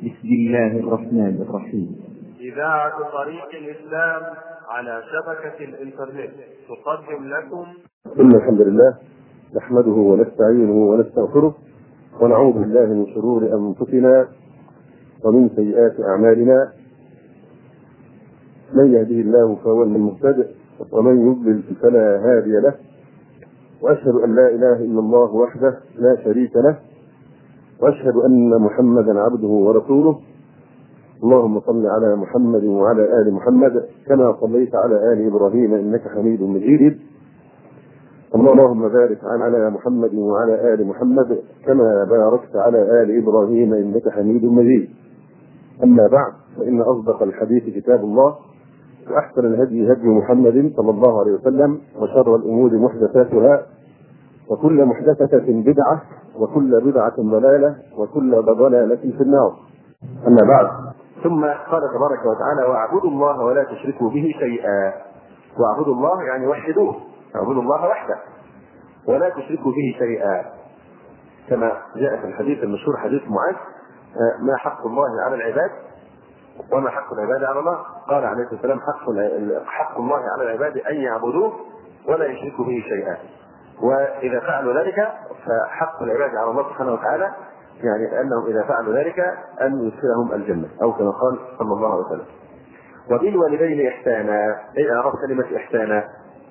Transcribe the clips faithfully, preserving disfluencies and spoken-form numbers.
بسم الله الرحمن الرحيم. إذاعة طريق الإسلام على شبكة الإنترنت تقدم لكم. إن الحمد لله نحمده ونستعينه ونستغفره ونعوذ بالله من شرور أنفسنا ومن سيئات أعمالنا. من يهده الله فهو المهتد ومن يضلل فلا هادي له، وأشهد أن لا إله إلا الله وحده لا شريك له، وأشهد أن محمدا عبده ورسوله. اللهم صل على محمد وعلى آل محمد كما صليت على آل إبراهيم إنك حميد مجيد. اللهم بارك على محمد وعلى آل محمد كما باركت على آل إبراهيم إنك حميد مجيد. أما بعد، فإن أصدق الحديث كتاب الله، وأحسن الهدي هدي محمد صلى الله عليه وسلم، وشر الأمور محدثاتها، وكل محدثة بدعة، وكل بدعة ضلالة، وكل ضلالة في النار. أما بعد، ثم قال تبارك وتعالى: واعبدوا الله ولا تشركوا به شيئا. واعبدوا الله يعني وحدوه، اعبدوا الله وحده ولا تشركوا به شيئا، كما جاء في الحديث المشهور حديث معاذ: ما حق الله على العباد وما حق العباد على الله؟ قال عليه الصلاة والسلام: حق حق الله على العباد أن يعبدوه ولا يشركوا به شيئا، وإذا فعلوا ذلك فحق العباد على الله سبحانه وتعالى، يعني أنهم إذا فعلوا ذلك أن يدخلهم الجنة، أو كما قال صلى الله عليه وسلم. وبالوالدين إحسانا. إيه أعرف كلمة إحسانا؟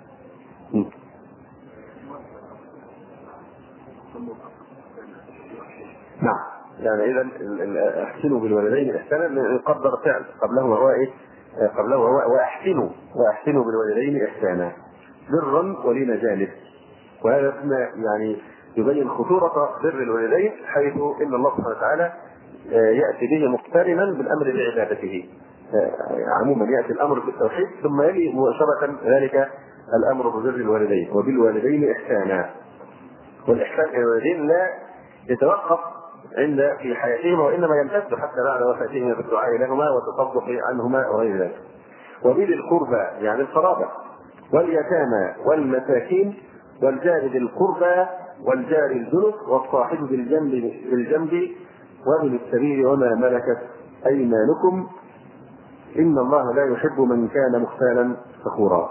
نعم، يعني إذا أحسنوا بالوالدين إحسانا يقدر فعل قبله هو إيه؟ قبله هو وأحسنوا وأحسنوا بالوالدين إحسانا برا ولين جانب. وهذا يعني يبين خطورة بر الوالدين، حيث إن الله سبحانه وتعالى يأتي به مقترنا بالأمر بعبادته. عموما يأتي الأمر بالتوحيد ثم يلي مباشرة ذلك الأمر ببر الوالدين. وبالوالدين إحسانا. والإحسان إلى الوالدين لا يتوقف عند في حياتهما، وإنما يمتد حتى بعد وفاتهما بالدعاء لهما والتصدق عنهما وغير ذلك. وبذي القربى يعني القرابة، واليتامى والمساكين والجار ذي القربى والجار الجنب والصاحب بالجنب بالجنب وابن السبيل وما ملكت أيمانكم إن الله لا يحب من كان مختالا فخورا.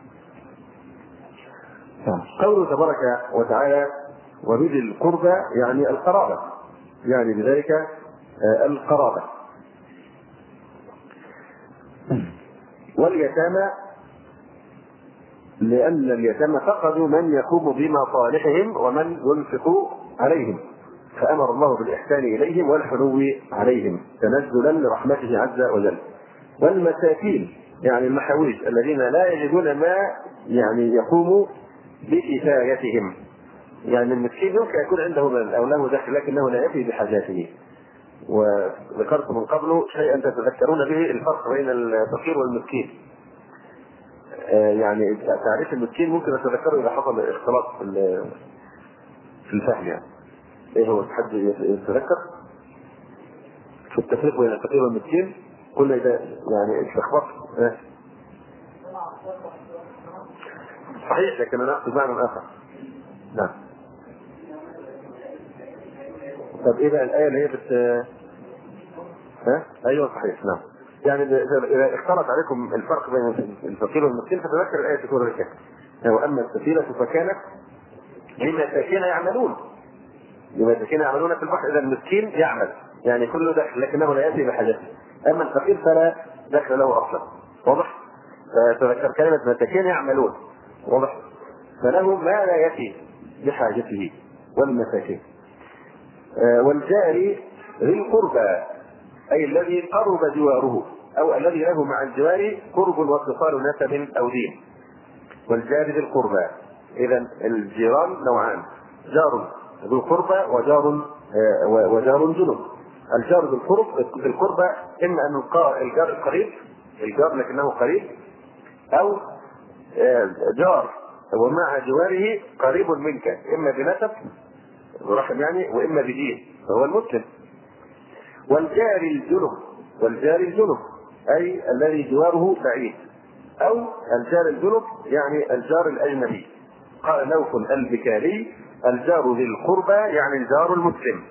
قوله تبارك وتعالى: وبذي القربى يعني القرابة، يعني بذلك القرابة. واليتامى لأن اليتامى فقدوا من يقوم بمصالحهم ومن ينفق عليهم، فأمر الله بالإحسان إليهم والحنو عليهم تنزلا لرحمته عز وجل. والمساكين يعني المحاويج الذين لا يجدون ما يعني يقوم بكفايتهم، يعني المسكين يمكن يكون عنده مال أو له دخل لكنه لا يفي بحاجاته. وذكرت من قبل شيئا تتذكرون به الفرق بين الفقير والمسكين. يعني تعريف المسكين ممكن نتذكره إذا حصل اختلاط في الفهم. يعني ايه هو؟ حد يتذكر في التفريق بين الفقير والمسكين؟ كل إذا يعني اتلخبط صحيح، لكن أنا أقصد معنى آخر. نعم. طب إيه بقى الآية اللي هي بت ها؟ أيوه صحيح. نعم، يعني إذا اختلط عليكم الفرق بين الفقير والمسكين فتذكر الآية في سورة الكهف: وأما السفينة فكانت لمساكين يعملون لمساكين يعملون في البحر. إذا المسكين يعمل يعني كله دخل لكنه لا يأتي بحاجته، أما الفقير فلا دخل له أصلا. واضح؟ فتذكر كلمة مساكين يعملون، واضح؟ فله ما لا يأتي بحاجته. والمساكين. والجار ذي القربى أي الذي قرب جواره أو الذي له مع الجوار قرب واتصال نسب أو دين. والجار ذي القربى، إذا الجيران نوعان: جار ذو قربى وجار وجار جنب. الجار ذو القرب ذي القربى إما أن الجار القريب الجار لكنه قريب، أو جار ومع جواره قريب منك إما بنسب رحم يعني وإما بدين فهو المسلم. والجار الجنب والجار الجنب أي الذي جواره بعيد، أو الجار الجنب يعني الجار الأجنبي. قال نوف البكالي: الجار ذي القربى يعني الجار المسلم.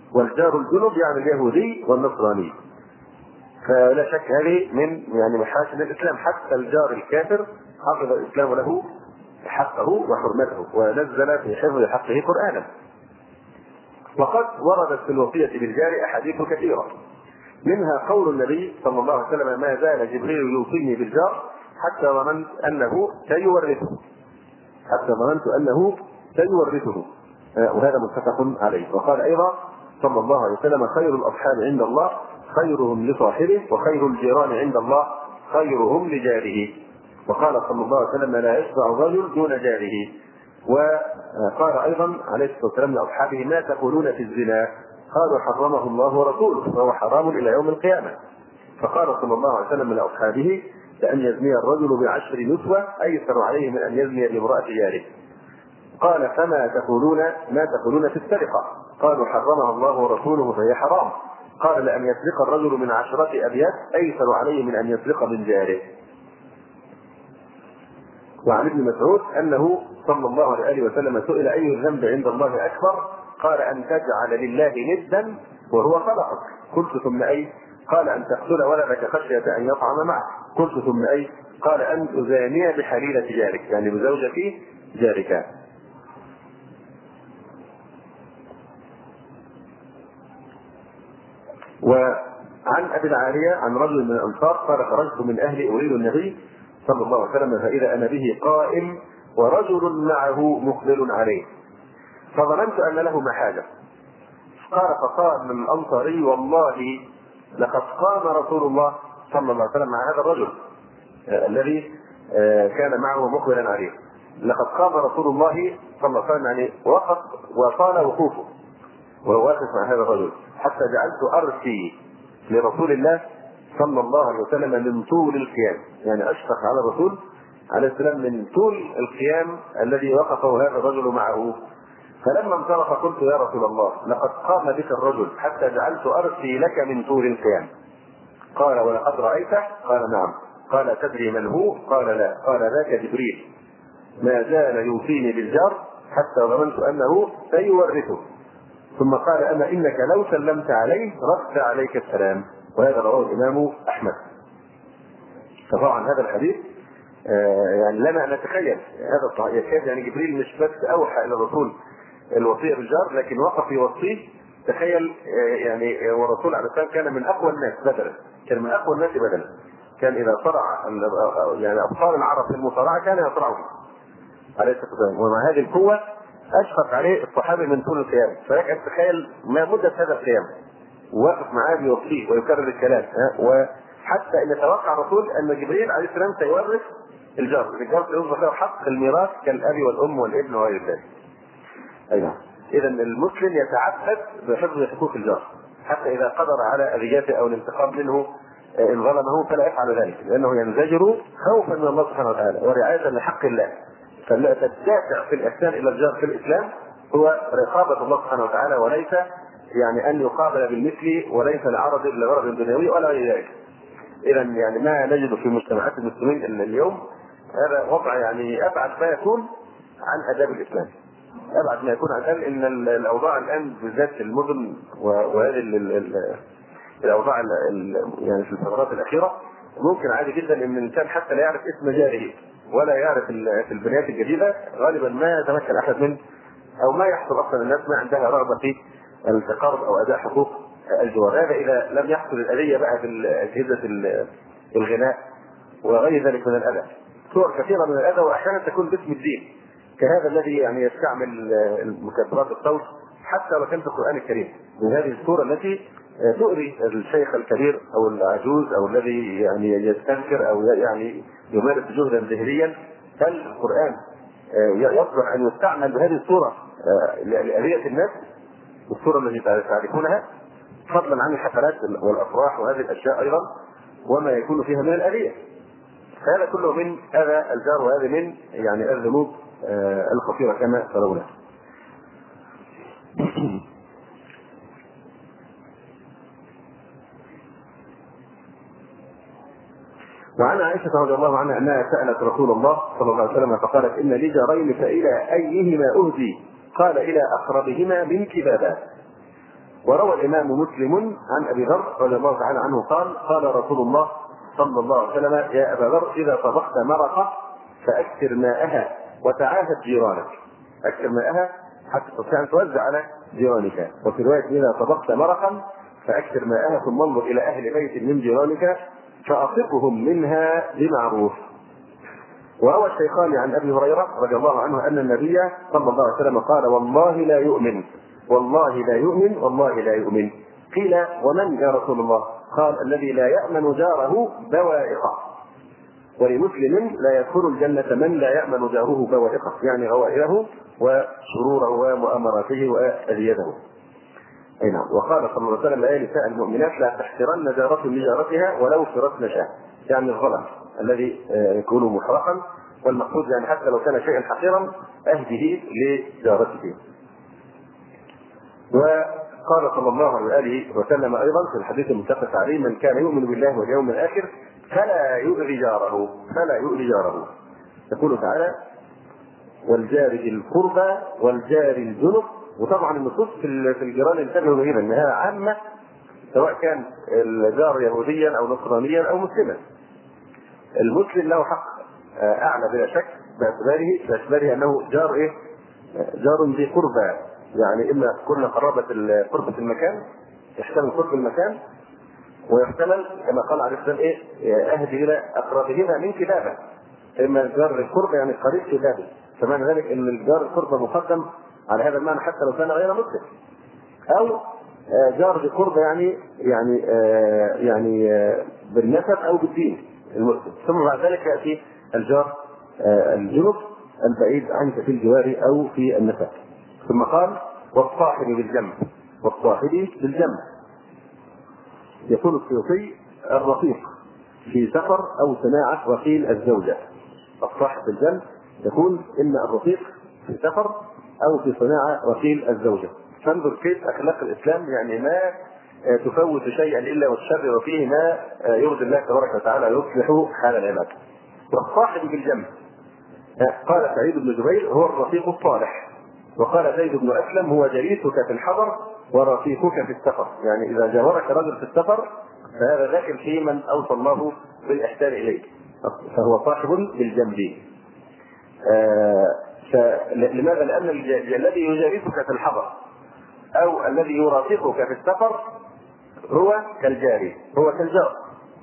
والجار الجنب يعني اليهودي والنصراني. فلا شك هذه من يعني محاسن الاسلام، حتى الجار الكافر حفظ الاسلام له حقه وحرمته، ونزل في حفظ حقه قرانا. وقد وردت في الوصيه بالجار احاديث كثيره، منها قول النبي صلى الله عليه وسلم: ما زال جبريل يوصيني بالجار حتى ظننت انه سيورثه حتى ظننت انه سيورثه وهذا متفق عليه. وقال ايضا صلى الله عليه وسلم: خير الاصحاب عند الله خيرهم لصاحبه، وخير الجيران عند الله خيرهم لجاره. وقال صلى الله عليه وسلم: لا يشبع الرجل دون جاره. وقال ايضا عليه الصلاه والسلام لاصحابه: ما تقولون في الزنا؟ قالوا: حرمه الله ورسوله فهو حرام الى يوم القيامه. فقال صلى الله عليه وسلم لاصحابه: لان يزني الرجل بعشر نسوة ايسر عليه من ان يزني بامراه جاره. قال: فما تقولون ما تقولون في السرقه؟ قالوا: حرمها الله ورسوله فهي حرام. قال: لأن يسرق الرجل من عشرة أبيات أيسر عليه من أن يسرق من جاره. وعن ابن مسعود أنه صلى الله عليه وسلم سئل: أي الذنب عند الله أكبر؟ قال: أن تجعل لله ندا وهو خلقك. قلت: ثم أي؟ قال: أن تقتل ولدك خشية أن يطعم معك. قلت: ثم أي؟ قال: أن تزاني بحليلة جارك، يعني بزوجة جارك. وعن ابي العاليه عن رجل من الانصار قال: خرجت من اهلي اريد النبي صلى الله عليه وسلم فاذا انا به قائم ورجل معه مقبل عليه، فظننت ان له محاجه. قال: فقال من الانصاري: والله لقد قام رسول الله صلى الله عليه وسلم مع هذا الرجل الذي كان معه مقبلا عليه. لقد قام رسول الله صلى الله عليه وسلم، يعني وقف وطال وقوفه وهو واقف مع هذا الرجل، حتى جعلت ارثي لرسول الله صلى الله عليه وسلم من طول القيام، يعني اشفق على الرسول عليه السلام من طول القيام الذي وقفه هذا الرجل معه. فلما انصرف قلت: يا رسول الله، لقد قام بك الرجل حتى جعلت ارثي لك من طول القيام. قال: ولقد رايته؟ قال: نعم. قال: تدري من هو؟ قال: لا. قال: ذاك جبريل، ما زال يوصيني بالجار حتى ظننت انه سيورثه. ثم قال: أما إنك لو سلمت عليه رد عليك السلام. وهذا رواه الإمام أحمد. فطبعا هذا الحديث آه يعني لنا أن نتخيل هذا يكاد يعني جبريل مش بس أوحى إلى الرسول الوصية بالجار، لكن وقف يوصيه. تخيل آه يعني والرسول عليه السلام كان من أقوى الناس بدلا، كان من أقوى الناس بدلا، كان إذا صرع يعني أبطال العرب في المصارعة كان يصرعهم عليه الصلاة والسلام، ومع هذه القوة أشفق عليه الصحابي من طول القيام. فلك أن تتخيل ما مدة هذا القيام، ووقف معاه بيوصيه ويكرر الكلام. وحتى ان توقع الرسول ان جبريل عليه السلام سيورث الجار، الجار سيصبح له حق الميراث كالاب والام والابن وغير ذلك. ايوه، اذا المسلم يتعبد بحفظ حقوق الجار، حتى اذا قدر على اذيته او الانتقام منه ان ظلمه فلا يفعل ذلك، لانه ينزجر خوفا من الله سبحانه وتعالى ورعايه لحق الله. فالدافع في الاحسان الى الجار في الاسلام هو رقابه الله سبحانه وتعالى، وليس يعني ان يقابل بالمثل، وليس لعرض لغرض دنيوي ولا غير ذلك. اذا يعني ما نجد في مجتمعات المسلمين ان اليوم هذا وضع يعني ابعد ما يكون عن اداب الاسلام، ابعد ما يكون عن اداب. ان الاوضاع الان بالذات في المدن وهذه الاوضاع يعني في الفترات الاخيره ممكن عادي جدا ان الانسان حتى لا يعرف اسم جاره ولا يعرف في البنايات الجديده، غالبا ما يتمكن احد منه او ما يحصل اصلا الناس ما عندها رغبه في التقارب او اداء حقوق الجوار. هذا اذا لم يحصل الاذيه بقى في اجهزه الغناء وغير ذلك من الاذى، صور كثيره من الاذى، واحيانا تكون باسم الدين، كهذا الذي يعني يستعمل مكبرات الصوت حتى لو كان في القران الكريم، من هذه الصوره التي تؤذي الشيخ الكبير او العجوز او الذي يعني يستنكر او يعني يمارس جهدا ذهنيا. فالقران يصلح ان يستعمل بهذه الصوره لاذيه الناس، الصورة التي تعرفونها، فضلا عن الحفلات والافراح وهذه الاشياء ايضا وما يكون فيها من الاذية. هذا كله من اذى الجار، وهذا من يعني الذنوب الخطيرة كما ترون. وعن عائشة رضي الله عنها انها سألت رسول الله صلى الله عليه وسلم فقالت: ان لي جارين فإلى ايهما اهدي؟ قال: الى اقربهما منك بابا. وروى الإمام مسلم عن أبي ذر رضي الله تعالى عنه قال قال رسول الله صلى الله عليه وسلم يا أبا ذر إذا طبخت مرقة فأكثر ماءها وتعاهد جيرانك. أكثر ماءها حتى تستطيع أن توزع على جيرانك. وفي رواية إذا طبخت مرقا فأكثر ماءها ثم انظر إلى أهل بيت من جيرانك فأصبهم منها بمعروف. وروى الشيخان عن أبي هريرة رضي الله عنه أن النبي صلى الله عليه وسلم قال والله لا يؤمن والله لا يؤمن والله لا يؤمن. قيل ومن يا رسول الله؟ قال الذي لا يأمن جاره بوائقه. ولمسلم لا يدخل الجنة من لا يأمن جاره بوائقه، يعني غوائره وشروره ومؤامراته وأذيته. أي نعم. وقال صلى الله عليه وسلم يا نساء المؤمنات لا تحترن جارة لجارتها ولو فرسن شاة، يعني الظلم الذي يكون محرقا، والمقصود يعني حتى لو كان شيئا حقيرا أهده لجارته. وقال صلى الله عليه وسلم أيضا في الحديث المتفق عليه من كان يؤمن بالله واليوم الآخر فلا يؤذي جاره فلا يؤذي جاره. يقول تعالى والجار ذي القربى والجار الجنب. وطبعا النصوص في الجيران انتبهوا لهنا انها عامه سواء كان الجار يهوديا او نصرانيا او مسلما. المسلم له حق اعلى بلا شك باعتباره باعتباره انه جار ايه؟ جار ذي قربى، يعني اما كل قرابه قربة المكان يحتمل قرب المكان ويحتمل كما قال عليه السلام ايه؟ اهدي الى اقربهما من كلابه. اما الجار القربى يعني قريب كلابه، فمعنى ذلك ان الجار القربى مقدم على هذا المعنى حتى لو كان غير مسلم. او جار بقربة يعني يعني يعني بالنسب او بالدين المسلم. ثم بعد ذلك ياتي الجار الجنب البعيد عنك في الجوار او في النسب. ثم قال والصاحب بالجنب والصاحب بالجنب. يقول السيوطي الرفيق في سفر او صناعه وكيل الزوجه. الصاحب بالجنب يقول ان الرفيق في سفر او في صناعه وكيل الزوجه. فانظر كيف اخلاق الاسلام، يعني ما تفوت شيئا الا والشر وفيه ما يرضي الله تبارك وتعالى يصلح حال العباد. والصاحب بالجنب قال سعيد بن جبير هو الرفيق الصالح، وقال زيد بن اسلم هو جليسك في الحضر ورفيقك في السفر. يعني اذا جاورك رجل في السفر فهذا داخل في من اوصى الله بالاحسان اليه، فهو صاحب بالجنب. آه فلماذا؟ لان الذي يجالسك في الحضر او الذي يرافقك في السفر هو كالجاري، هو كالجار.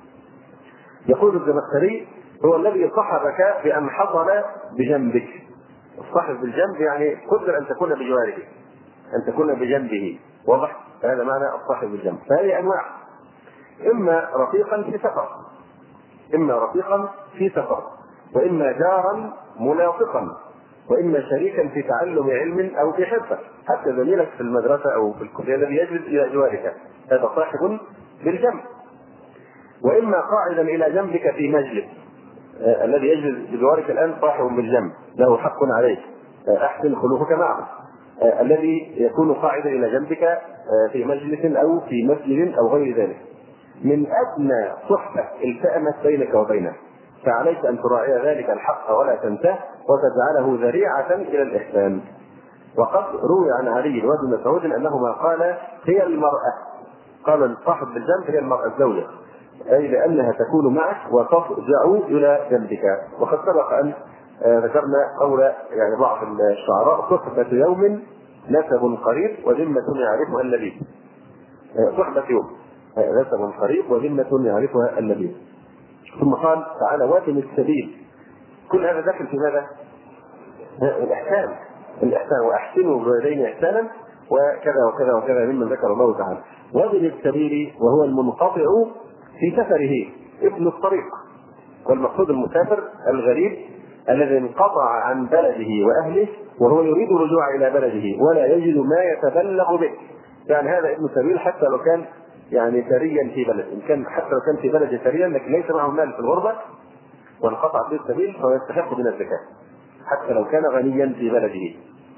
يقول الزمخشري هو الذي صحبك بان حصل بجنبك. الصاحب بالجنب يعني قدر ان تكون بجواره، ان تكون بجنبه. واضح؟ هذا معنى الصاحب بالجنب. فهذه انواع، اما رفيقا في سفر اما رفيقا في سفر واما جارا ملاصقا واما شريكا في تعلم علم او في حرفه، حتى زميلك في المدرسه او في الكليه الذي يجلس الى جوارك هذا صاحب بالجنب. واما قاعدا الى جنبك في مجلس، آه الذي يجلس بجوارك الان صاحب بالجنب له حق عليك، آه احسن خلوقك معه. آه الذي يكون قاعدا الى جنبك آه في مجلس او في مسجد او غير ذلك، من ادنى صحبه التأمت بينك وبينه، فعليك ان تراعي ذلك الحق ولا تنساه وتجعله ذريعه الى الاحسان. وقد روي عن علي وابن مسعود انهما قال هي المراه، قال صاحب بالجنب هي المراه الزوجه، اي لانها تكون معك وتضجع الى جنبك. وقد سبق ان ذكرنا قول يعني بعض الشعراء صحبه يوم نسب قريب وذمه يعرفها اللبيب. صحبه يوم نسب قريب وذمه يعرفها اللبيب. ثم قال تعالى وابن السبيل. كل هذا داخل في ماذا؟ الاحسان الاحسان واحسنوا بالوالدين احسانا وكذا وكذا وكذا ممن ذكر الله تعالى. وابن السبيل وهو المنقطع في سفره ابن الطريق، والمقصود المسافر الغريب الذي انقطع عن بلده واهله وهو يريد الرجوع الى بلده ولا يجد ما يتبلغ به. يعني هذا ابن سبيل حتى لو كان يعني ثريا في بلد، ان كان حتى لو كان في بلد ثريا لكن ليس معه مال في الغربه وانقطع به السبيل فهو يستحق من الزكاه حتى لو كان غنيا في بلده.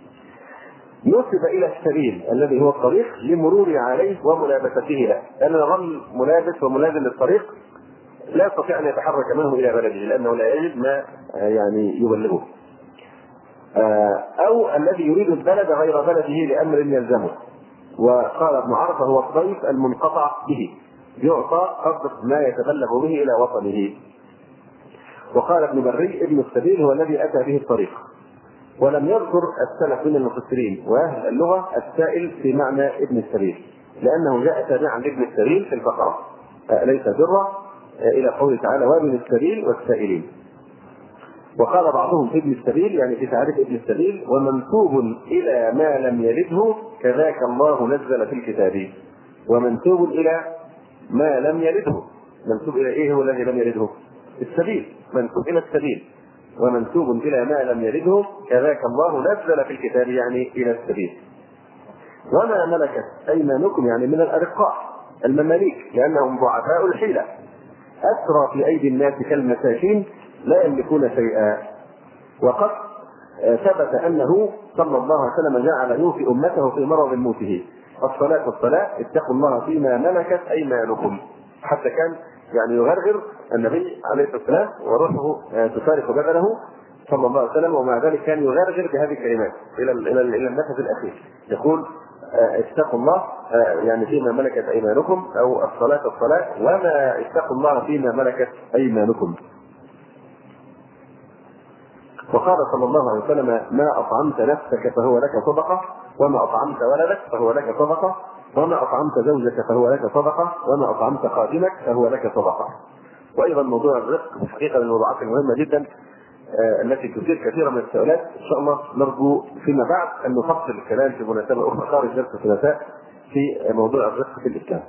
نسب الى السبيل الذي هو الطريق لمرور عليه وملابسته له، لان الرجل ملابس وملازم للطريق لا يستطيع ان يتحرك منه الى بلده لانه لا يجد ما يعني يبلغه. او الذي يريد البلد غير بلده لامر يلزمه، وقال ابن عرفة هو الضيف المنقطع به، يعطى قدر ما يتبلغ به إلى وطنه. وقال ابن بري ابن السبيل هو الذي أتى به الطريق. ولم يذكر السلف من المفسرين وأهل اللغة السائل في معنى ابن السبيل، لأنه جاء تابعا لابن السبيل في البقرة ليس برا إلى قوله تعالى وابن السبيل والسائلين. وقال بعضهم في ابن السبيل يعني في تعريف ابن السبيل ومنسوب إلى ما لم يلده كذاك الله نزل في الكتاب. ومنسوب إلى ما لم يلده، منسوب إلى إيه هو الذي لم يلده؟ السبيل، منسوب إلى السبيل. ومنسوب إلى ما لم يلده كذاك الله نزل في الكتاب يعني إلى السبيل. وما ملكت أيمانكم يعني من الأرقاء المماليك لأنهم ضعفاء الحيلة أسرى في أيدي الناس كالمساكين لا يملكون شيئا. وقد ثبت أنه صلى الله عليه وسلم جعل يوفي أمته في مرض موته الصلاة والصلاة اتقوا الله فيما ملكت أيمانكم، حتى كان يعني يغرغر النبي عليه الصلاة والسلام وروحه تفارق بدنه صلى الله عليه وسلم، ومع ذلك كان يغرغر بهذه الكلمات إلى إلى إلى النفس الأخير، يقول اتقوا الله يعني فيما ملكت أيمانكم أو الصلاة والصلاة وما اتقوا الله فيما ملكت أيمانكم. وقال صلى الله عليه وسلم ما أطعمت نفسك فهو لك صدقة وما أطعمت ولدك فهو لك صدقة وما أطعمت زوجك فهو لك صدقة وما أطعمت خادمك فهو لك صدقة. وأيضا موضوع الرزق حقيقة من الموضوعات المهمة جدا التي تثير كثيرا من السؤالات. إن شاء الله نرجو فيما بعد أن نفصل الكلام في مناسبة أخرى خارج درس الثلاثاء في موضوع الرزق في الإسلام.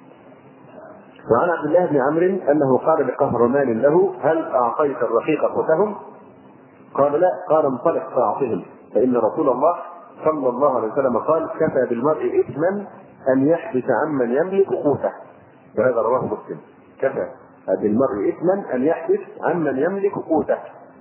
وعن عبد الله بن عمرو أنه قال لقهرمان له هل أعطيت الرقيق قوتهم؟ قال لا. قال انطلق فأعطهم فإن رسول الله صلى الله عليه وسلم قال كفى بالمرء إثما أن يحبس عمن يملك قوته. وهذا رواه مسلم. كفى بالمرء إثما أن يحبس عمن يملك قوته،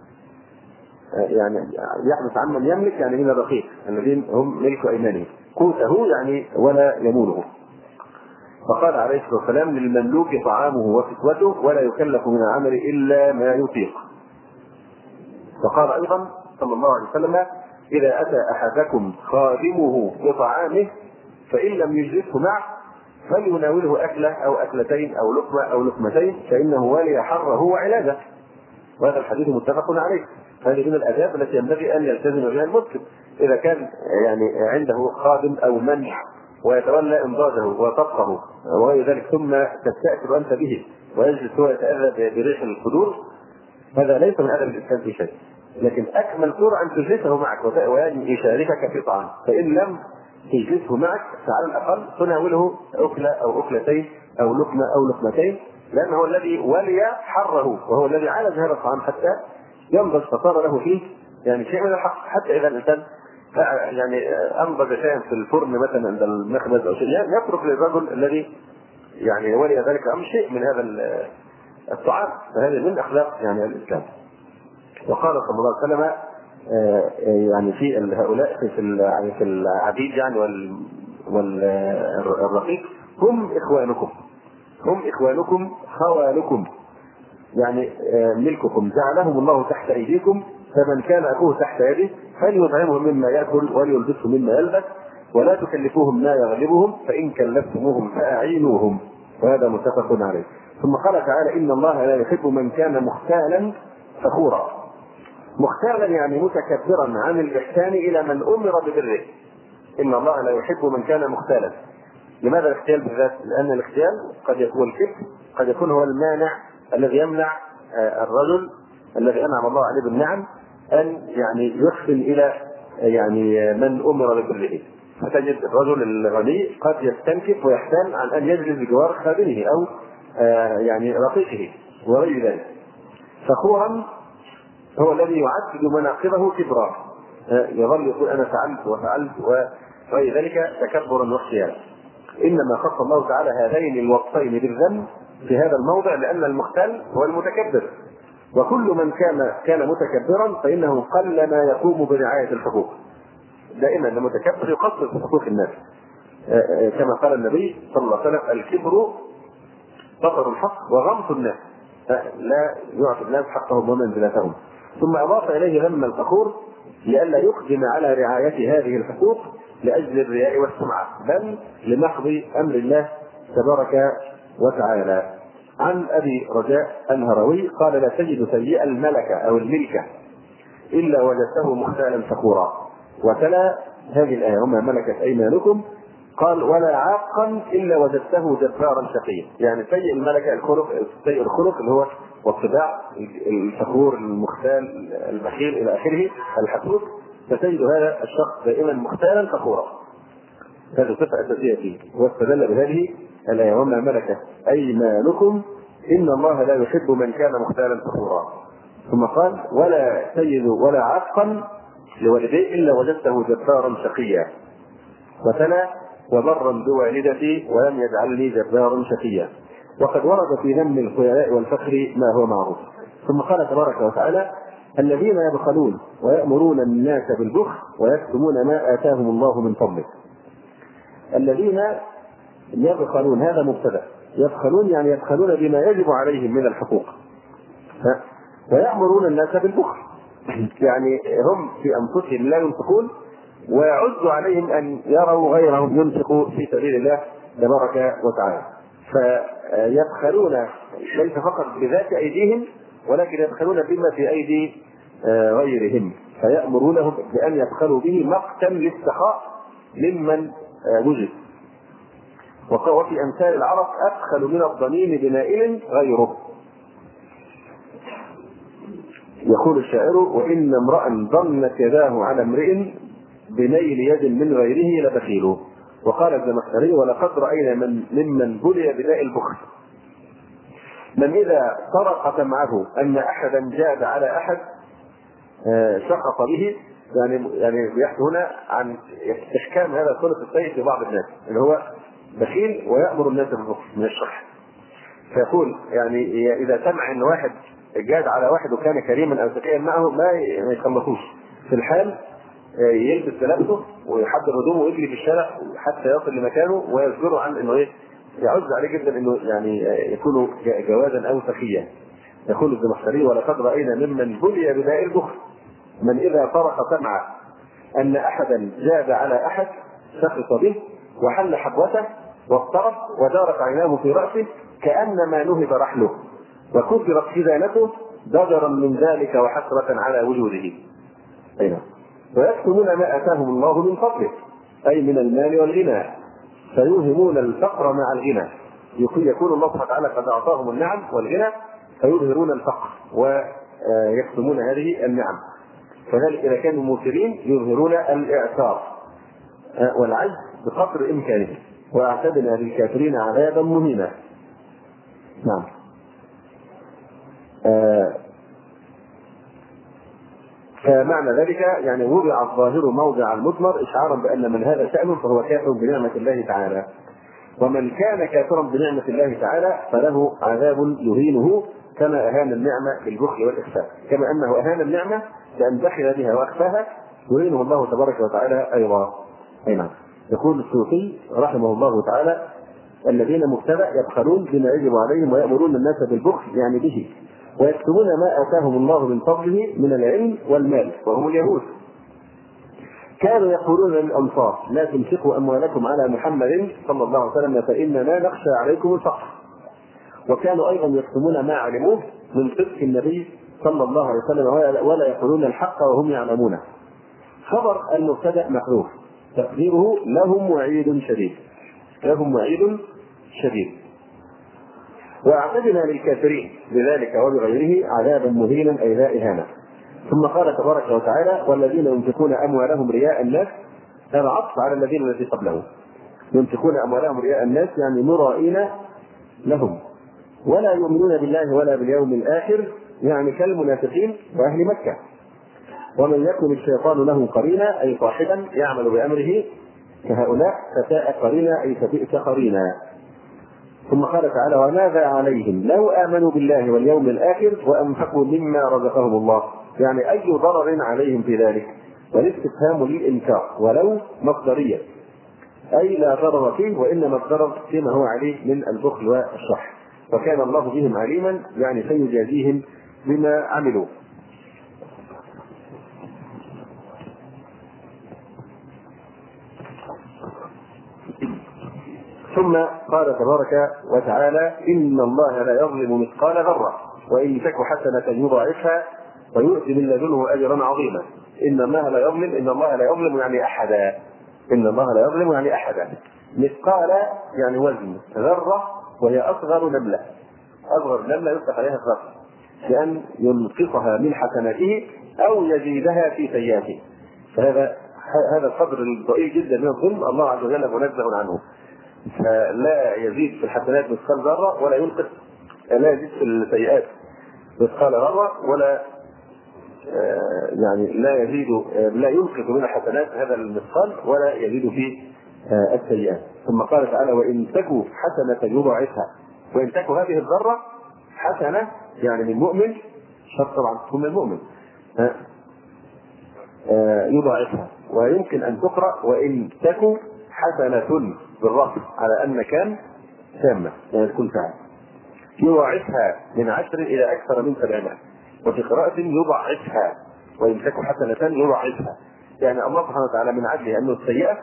يعني يحبس عمن يملك يعني من الرقيق الذين هم ملك أيمانه، قوته يعني ولا يمونه. فقال عليه الصلاة والسلام للمملوك طعامه وكسوته ولا يكلف من العمل إلا ما يطيق. فقال أيضا صلى الله عليه وسلم إذا أتى أحدكم خادمه بطعامه فإن لم يجلسه معه فليناوله أكلة أو أكلتين أو لقمة أو لقمتين فإنه ولي حره وعلاجه. وهذا الحديث متفق عليه. هذه من الآداب التي ينبغي أن يلتزم بها المسلم إذا كان يعني عنده خادم أو منع ويتولى إنضاجه وطبخه وغير ذلك ثم تستأثر أنت به ويجلس هو يتأذى بريح الصدور، هذا ليس من أدب الإسلام في شيء. لكن أكمل صورة أن تجلسه معك ويشاركك في طعام، فإن لم تجلسه معك فعلى الأقل تناوله أكلة أو أكلتين أو لقمة أو لقمتين، لأنه هو الذي ولي حره وهو الذي عالج هذا الطعام حتى ينضج فصار له فيه يعني شيء من الحق. حتى إذا الإنسان يعني أنضج شيئا في الفرن مثلا عند المخبز أو شيء يترك للرجل الذي يعني ولي ذلك أمر شيء من هذا الطعام، فهذه من أخلاق يعني الإسلام. وقال صلى الله عليه وسلم يعني في هؤلاء في العبيد يعني والرقيق هم إخوانكم هم إخوانكم خوالكم يعني ملككم جعلهم الله تحت أيديكم فمن كان أخوه تحت يده فليطعمه مما يأكل وليلبسه مما يلبس ولا تكلفوهم ما يغلبهم فإن كلفتموهم فأعينوهم. وهذا متفق عليه. ثم قال تعالى إن الله لا يحب من كان مختالا فخورا. مختالا يعني متكبرا عن الإحسان إلى من أمر ببره. إن الله لا يحب من كان مختالا. لماذا الاختيال بالذات؟ لأن الاختيال قد يكون الكبر قد يكون هو المانع الذي يمنع الرجل الذي أنعم الله عليه بالنعم أن يعني يحسن إلى يعني من أمر ببره. فتجد الرجل الغني قد يستنكف ويحتال عن أن يجلس بجوار خادمه أو يعني رقيقه وغير ذلك. فخورا هو الذي يعدد مناقبه كبرا، يظل يقول أنا فعلت وفعلت وغير ذلك تكبرا واختيارا. إنما خص الله تعالى هذين الوصفين بالذم في هذا الموضع لأن المختل هو المتكبر، وكل من كان كان متكبرا فإنه قل ما يقوم برعاية الحقوق. دائما المتكبر يقصر في حقوق الناس كما قال النبي صلى الله عليه وسلم الكبر بطر الحق وغمط الناس، لا يعطي الناس حقهم ومنزلتهم. ثم أضاف إليه ذم الفخور لئلا يقدم على رعاية هذه الحقوق لأجل الرياء والسمعة، بل لمحض أمر الله تبارك وتعالى. عن أبي رجاء الهروي قال: لا تجد سيء الملكة أو الملكة إلا وجدته مختالا فخورا. وتلا هذه الآية: وما ملكت أيمانكم، قال: ولا عاقا إلا وجدته جبارا شقيا. يعني سيء الملكة الخلق، سيء الخلق اللي هو والطباع، الفخور المختال البخيل إلى آخره الحسود، فتجد هذا الشخص دائما مختالا فخورا. هذه صفة أساسية فيه. واستدل بهذه الآية: وما ملكت أيمانكم إن الله لا يحب من كان مختالا فخورا. ثم قال: ولا سيد ولا عاقا لوالديه إلا وجدته جبارا شقيا. وتلا: وبرا بوالدتي ولم يجعلني جبارا شقيا. وقد ورد في ذم الخيلاء والفخر ما هو معروف. ثم قال تبارك وتعالى: الذين يبخلون ويأمرون الناس بالبخل ويكتمون ما آتاهم الله من فضله. الذين يبخلون هذا مبتدأ، يبخلون يعني يبخلون بما يجب عليهم من الحقوق، ويأمرون الناس بالبخل يعني هم في أنفسهم لا ينفقون، ويعز عليهم أن يروا غيرهم ينفقوا في سبيل الله تبارك وتعالى. فيبخلون ليس فقط بذات أيديهم، ولكن يبخلون بما في أيدي غيرهم، فيأمرونهم بأن يبخلوا به مقتا للسخاء ممن وجد. وفي أمثال العرب: أبخل من الضنين بنائل غيره. يقول الشاعر: وإن امرأ ضنت يداه على امرئ بنيل يد من غيره لبخيل. وقال الزمخشري: ولقد رأينا من ممن بلي بداء البخل من إذا طرق سمعه أن أحدا جاد على أحد سقط به. يعني يعني يحكي هنا عن إحكام هذا الخلق السيء في بعض الناس، اللي هو بخيل ويأمر الناس بالبخل من الشح. فيقول يعني إذا سمع أن واحد جاد على واحد وكان كريما أو سخيا معه ما يخلصوش في الحال، يلبس ملابسه ويحضر هدومه ويجري في الشارع حتى يصل لمكانه، ويذكره عن انه ايه يعز عليه جدا انه يعني يكون جوادا او سخيا. يقول الزمخشري: ولقد راينا ممن بلي بداء البخل من اذا طرق سمعه ان احدا جاد على احد سخط به وحل حبوته واضطرب ودارت عيناه في راسه كانما نهب رحله وكسرت خزانته ضجرا من ذلك وحسره على وجوده. أيوة. ويكتمون ما آتاهم الله من فضله، أي من المال والغنى، فيوهمون الفقر مع الغنى. يكون الله سبحانه وتعالى قد أعطاهم النعم والغنى فيظهرون الفقر ويكتمون هذه النعم. فذلك إذا كانوا موسرين يظهرون الإعسار والعجز بقدر إمكانه. وأعتدنا للكافرين عذابا مهينا. نعم. آه فمعنى ذلك يعني وضع الظاهر موضع المضمر إشعارا بأن من هذا شأنه فهو كافر بنعمة الله تعالى، ومن كان كافرا بنعمة الله تعالى فله عذاب يهينه كما أهان النعمة بالبخل والإخفاء، كما أنه أهان النعمة بأن بخل بها وأخفاها يهينه الله تبارك وتعالى أيضا. أي نعم. يقول السيوطي رحمه الله تعالى: الذين مبتدأ يبخلون بما يجب عليهم ويأمرون الناس بالبخل يعني به، ويكتبون ما آتاهم الله من فضله من العلم والمال، وهم اليهود. كانوا يقولون للأنصار: لا تنفقوا أموالكم على محمد صلى الله عليه وسلم فإننا نخشى عليكم الفقر. وكانوا أيضا يكتمون ما علموه من صدق النبي صلى الله عليه وسلم ولا يقولون الحق وهم يعلمونه. خبر المبتدأ محذوف تقديره: لهم وعيد شديد، لهم وعيد شديد. واعتدنا للكافرين بذلك وبغيره عذابا مهينا أي لا إهانة. ثم قال تبارك وتعالى: والذين ينفقون أموالهم رياء الناس. هذا عطف على الذين الذي قبله. ينفقون أموالهم رياء الناس يعني مرائين لهم، ولا يؤمنون بالله ولا باليوم الآخر، يعني كالمنافقين وأهل مكة. ومن يكن الشيطان له قرينا أي صاحبا يعمل بأمره كهؤلاء فساء قرينا أي فبئس قرينا. ثم قال تعالى: وماذا عليهم لو آمنوا بالله واليوم الآخر وأنفقوا مما رزقهم الله، يعني أي ضرر عليهم في ذلك. والاستفهام للإنكار، ولو مصدرية أي لا ضرر فيه، وإنما الضرر فيما هو عليه من البخل والشح، وكان الله بهم عليما يعني سيجازيهم بما عملوا. ثم قال تبارك وتعالى: إن الله لا يظلم مثقال ذرة وإن تك حسنة يضاعفها ويؤتي من لدنه أجرا عظيما. إن الله لا يظلم، إن الله لا يظلم يعني أحدا، إن الله لا يظلم يعني أحدا. مثقال يعني وزن، ذرة وهي أصغر نملة، أصغر نملة يطلق عليها الذرة، لأن ينقصها من حسناته أو يزيدها في سيئاته. فهذا هذا القدر الضئيل جدا من الظلم الله عز وجل منزه عنه، فلا يزيد في الحسنات مثقال ذرة ولا ينقص، لا يزيد في السيئات مثقال ذرة ولا يعني لا يزيد، لا ينقص من الحسنات هذا المثقال ولا يزيد في السيئات. ثم قال تعالى: وإن تكو حسنة يضاعفها. وإن تكو هذه الذرة حسنة يعني من مؤمن، شرط طبعا تكون من المؤمن، يضاعفها. ويمكن أن تقرأ وإن تكو حسنة بالرفع على أن كان تامة يعني تكون فعل. يضاعفها من عشر إلى أكثر من سبعين، وفي قراءة يضاعفها وإن تكو حسنة يضاعفها، يعني الله سبحانه وتعالى من عدله أنه السيئة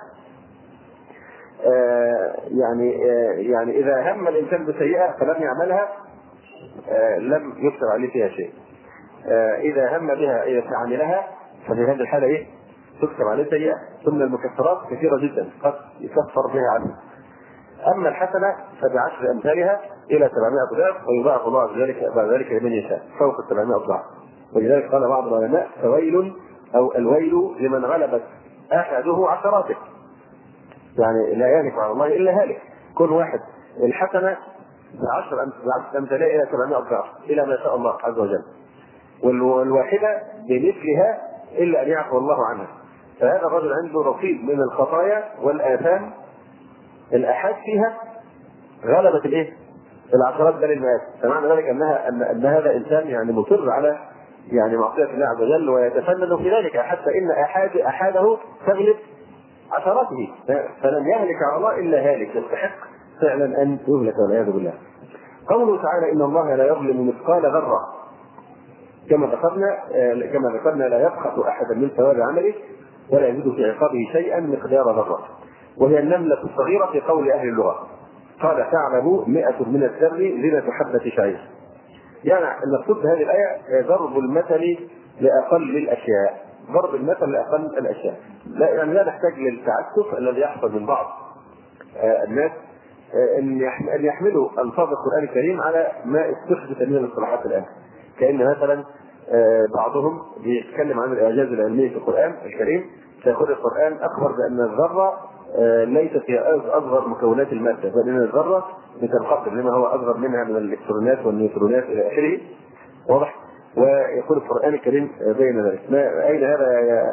آه يعني آه يعني إذا هم الإنسان بسيئة فلم يعملها آه لم يكتب عليه فيها شيء. آه إذا هم بها إذا عملها ففي هذه الحالة إيه؟ تكتب عليه سيئة. ثم المكفرات كثيرة جدا قد يكفر بها عنه. أما الحسنة فبعشر أمثالها إلى سبعمائة ضعف، ويضاعف الله ذلك بعد ذلك لمن يشاء فوق السبعمائة ضعف. ولذلك قال بعض العلماء: فويل أو الويل لمن غلبت أحده عشراته، يعني لا يهلك على الله إلا هالك. كل واحد الحسنة بعشر أمثالها إلى سبعمائة ضعف إلى ما شاء الله عز وجل، والواحدة بمثلها إلا أن يعفو الله عنها. فهذا الرجل عنده رصيد من الخطايا والآثام الأحاد فيها غلبت الايه؟ العشرات بل المئات. فمعنى ذلك انها ان, أن هذا انسان يعني مصر على يعني معصيه الله عز وجل ويتفنن في ذلك حتى ان احاد احاده تغلب عشراته، فلن يهلك على الله الا هالك يستحق فعلا ان يهلك والعياذ بالله. قوله تعالى: ان الله لا يظلم مثقال ذره، كما ذكرنا كما ذكرنا لا يبخس احدا من ثواب عمله ولا يزيد في عقابه شيئا مقدار ذره، وهي النملة الصغيرة في قول أهل اللغة. قال: تعلم مئة من الذر زنة حبة شعير. يعني المقصود بهذه الآية ضرب المثل لأقل الأشياء، ضرب المثل لأقل الأشياء. لا يعني لا نحتاج للتعسف الذي يحصل من بعض آه الناس آه أن يحملوا ألفاظ القرآن الكريم على ما استخدمت من الاصطلاحات الآن. كأن مثلا آه بعضهم بيتكلم عن الإعجاز العلمي في القرآن الكريم، فيقول القرآن أخبر بأن الذرة ليست هي اصغر مكونات الماده، بل ان الذره بتنقسم لما هو اصغر منها من الالكترونات والنيوترونات الى اخره. واضح؟ ويقول القران الكريم بين ذلك. ما اين هذا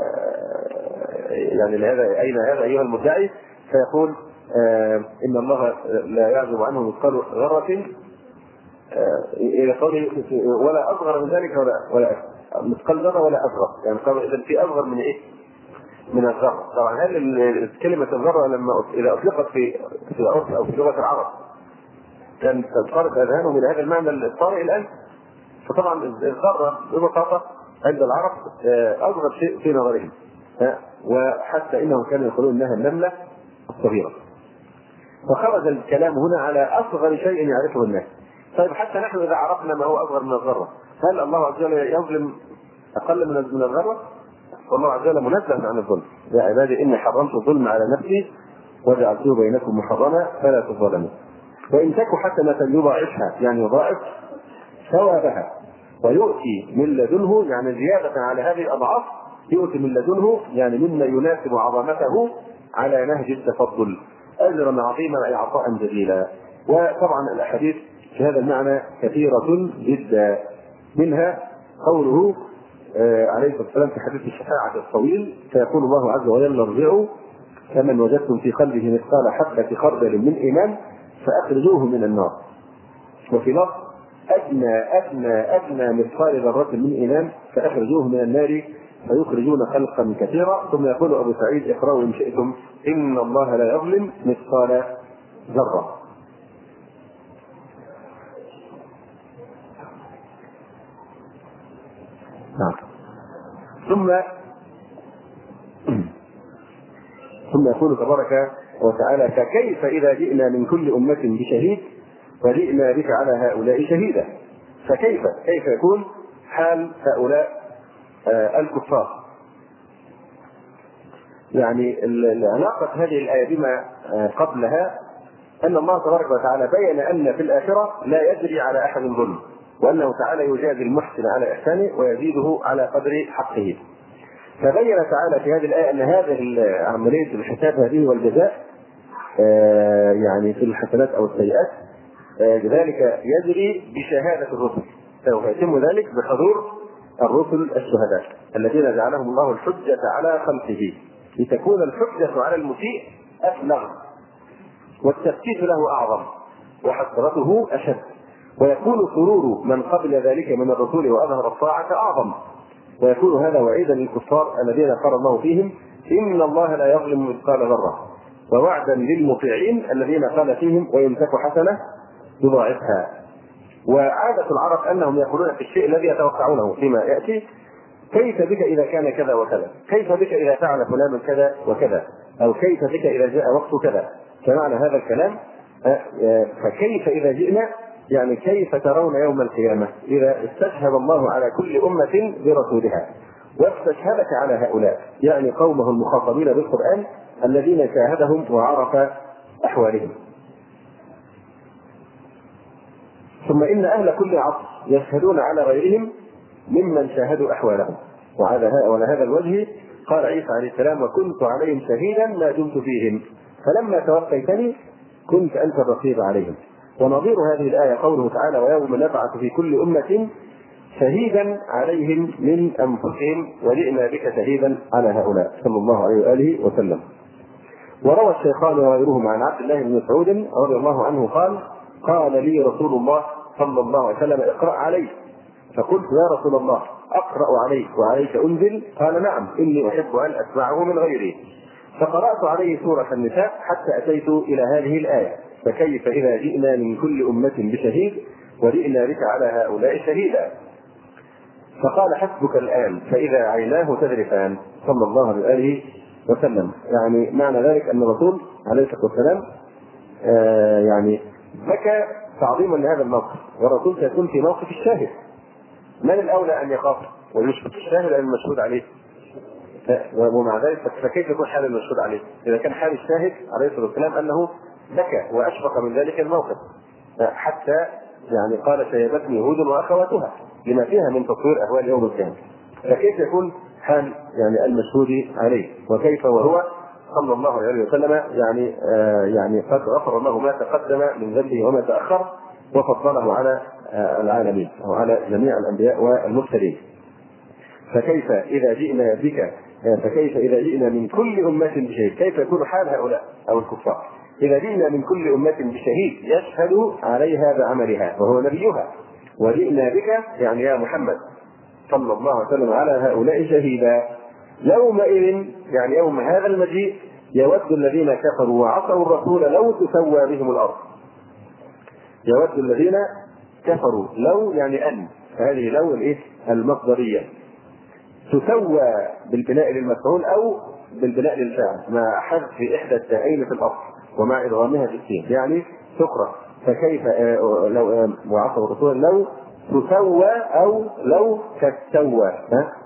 يعني لهذا اين هذا ايها المدعي؟ فيقول آه ان الله لا يعزب عنه مثقال ذره الى قوله ولا اصغر من ذلك ولا ولا مثقال ذره ولا اصغر، يعني قال اذا في اصغر من ايه؟ من الذرة. طبعا هل كلمة الذرة لما إذا أطلقت في في العرف أو في لغة العرب كان تنفرد أذهانهم من هذا المعنى الطارئ الآن؟ فطبعا الذرة ببساطة عند العرب أصغر شيء في نظرهم، وحتى إنهم كانوا يقولون إنها النملة الصغيرة. فخرج الكلام هنا على أصغر شيء يعرفه الناس. طيب حتى نحن إذا عرفنا ما هو أصغر من الذرة، هل الله عز وجل يظلم أقل من الذرة؟ والله عز وجل منزه عن الظلم. يا عبادي إني حرمت الظلم على نفسي وجعلته بينكم محرما فلا تظلموا. وإن تك حسنة يضاعفها يعني يضاعف ثوابها ويؤتي من لدنه يعني زيادة على هذه الأضعاف، يؤتي من لدنه يعني مما يناسب عظمته على نهج التفضل أجرا عظيما أي عطاء جزيلا. وطبعا الأحاديث في هذا المعنى كثيرة جدا، منها قوله آه عليه الصلاة والسلام في حديث الشفاعة الطويل: فيقول الله عز وجل: ارجعوا فمن وجدتم في قلبه مثقال حبة خردل من إيمان فأخرجوه من النار. وفي لفظ: أدنى أدنى أدنى مثقال ذرة من إيمان فأخرجوه من النار فيخرجون خلقا كثيرا. ثم يقول أبو سعيد: اقرأوا إن شئتم: إن الله لا يظلم مثقال ذرة. ثم ثم يقول تبارك وتعالى: فكيف إذا جئنا من كل أمة بشهيد وجئنا بك على هؤلاء شهيدا. فكيف كيف يكون حال هؤلاء آه الكفار؟ يعني علاقة هذه الآية بما آه قبلها أن الله تبارك وتعالى بين أن في الآخرة لا يجري على أحد ظلم، وأنه تعالى يجازي المحسن على إحسانه ويزيده على قدر حقه. فبين تعالى في هذه الآية أن هذه عملية الحساب هذه والجزاء آه يعني في الحسنات أو السيئات آه ذلك يجري بشهادة الرسل، سوف يتم ذلك بحضور الرسل الشهداء الذين جعلهم الله الحجة على خلقه، لتكون الحجة على المسيء أبلغ والتفتيش له أعظم وحسرته أشد، ويكون سرور من قبل ذلك من الرسول وأظهر الطاعة أعظم، ويكون هذا وعيدا للكفار الذين قال الله فيهم: إن الله لا يظلم مثقال ذرة، ووعدا للمطيعين الذين قال فيهم: ويمسك حسنة يضاعفها. وعادة العرب أنهم يقولون في الشيء الذي يتوقعونه فيما يأتي: كيف بك إذا كان كذا وكذا، كيف بك إذا فعل فلان كذا وكذا، أو كيف بك إذا جاء وقت كذا. فمعنى هذا الكلام فكيف إذا جئنا، يعني كيف ترون يوم القيامة إذا استشهد الله على كل أمة برسولها، واستشهدك على هؤلاء، يعني قومه المخاطبين بالقرآن الذين شاهدهم وعرف أحوالهم. ثم إن أهل كل عصر يشهدون على غيرهم ممن شاهدوا أحوالهم. وعلى هذا الوجه قال عيسى عليه السلام: وكنت عليهم شهيدا ما دمت فيهم فلما توفيتني كنت أنت الرقيب عليهم. ونظير هذه الآية قوله تعالى: ويوم نبعث في كل أمة شهيدا عليهم من أنفسهم وجئنا بك شهيدا على هؤلاء، صلى الله عليه وآله وسلم. وروى الشيخان وغيرهما عن عبد الله بن مسعود رضي الله عنه قال: قال لي رسول الله صلى الله عليه وسلم: اقرأ علي. فقلت: يا رسول الله أقرأ عليك وعليك أنزل؟ قال: نعم، إني أحب أن أسمعه من غيري. فقرأت عليه سورة النساء حتى أتيت إلى هذه الآية: فكيف إذا جئنا من كل أمة بشهيد وجئنا بك على هؤلاء شهيدا. فقال: حسبك الآن فإذا عيناه تذرفان، صلى الله عليه وسلم. يعني معنى ذلك أن الرسول عليه الصلاة والسلام آه يعني بكى تعظيما لهذا الموقف، والرسول سيكون في موقف الشاهد. من الأولى أن يخاف ويشفق الشاهد أم المشهود عليه؟ ومع ذلك فكيف يكون حال المشهود عليه؟ إذا كان حال الشاهد عليه الصلاة والسلام أنه بكى وأشفق من ذلك الموقف، حتى يعني قال: شيبتني هود وأخواتها، لما فيها من تصوير أهوال يوم القيامة. فكيف يكون حال يعني المشهود عليه؟ وكيف وهو صلى الله عليه وسلم يعني آه يعني قد غفر الله ما تقدم من ذنبه وما تأخر، وفضله على آه العالمين أو على جميع الأنبياء والمرسلين. فكيف إذا جئنا بك فكيف إذا جئنا من كل أمة بشهيد، كيف يكون حال هؤلاء أو الكفار إذا جئنا من كل أمة بشهيد يشهد عليها بعملها وهو نبيها، وجئنا بك يعني يا محمد صلى الله عليه وسلم على هؤلاء شهيدا. يومئذ يعني يوم هذا المجيء يود الذين كفروا وعصوا الرسول لو تسوى بهم الأرض. يود الذين كفروا، لو يعني أن، هذه لو الإيه المصدرية، تسوى بالبناء للمفعول أو بالبناء للفاعل مع حذف إحدى التاءين في الأصل ومع إدغامها في السين، يعني تقرأ فكيف لو وعصوا الرسول لو تسوى أو لو تسوى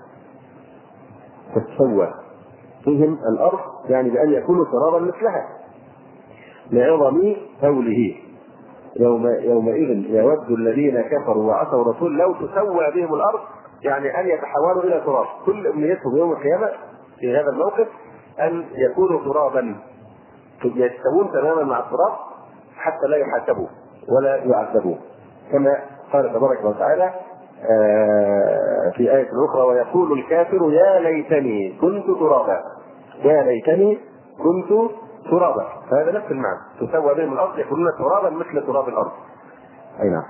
تسوى فيهم الأرض، يعني بأن يكونوا ترابا مثلها لعظم قوله يوم يومئذ يود الذين كفروا وعصوا الرسول لو تسوى بهم الأرض، يعني أن يتحولوا إلى تراب. كل أمنيتهم يوم القيامة في هذا الموقف أن يكونوا ترابا، يستوون تماما مع التراب حتى لا يحاسبوا ولا يعذبوا، كما قال تبارك وتعالى في آية أخرى: ويقول الكافر يا ليتني كنت ترابا، يا ليتني كنت ترابا. فهذا نفس المعنى، تسوى بهم الأرض، يكونون ترابا مثل تراب الأرض. أي نعم.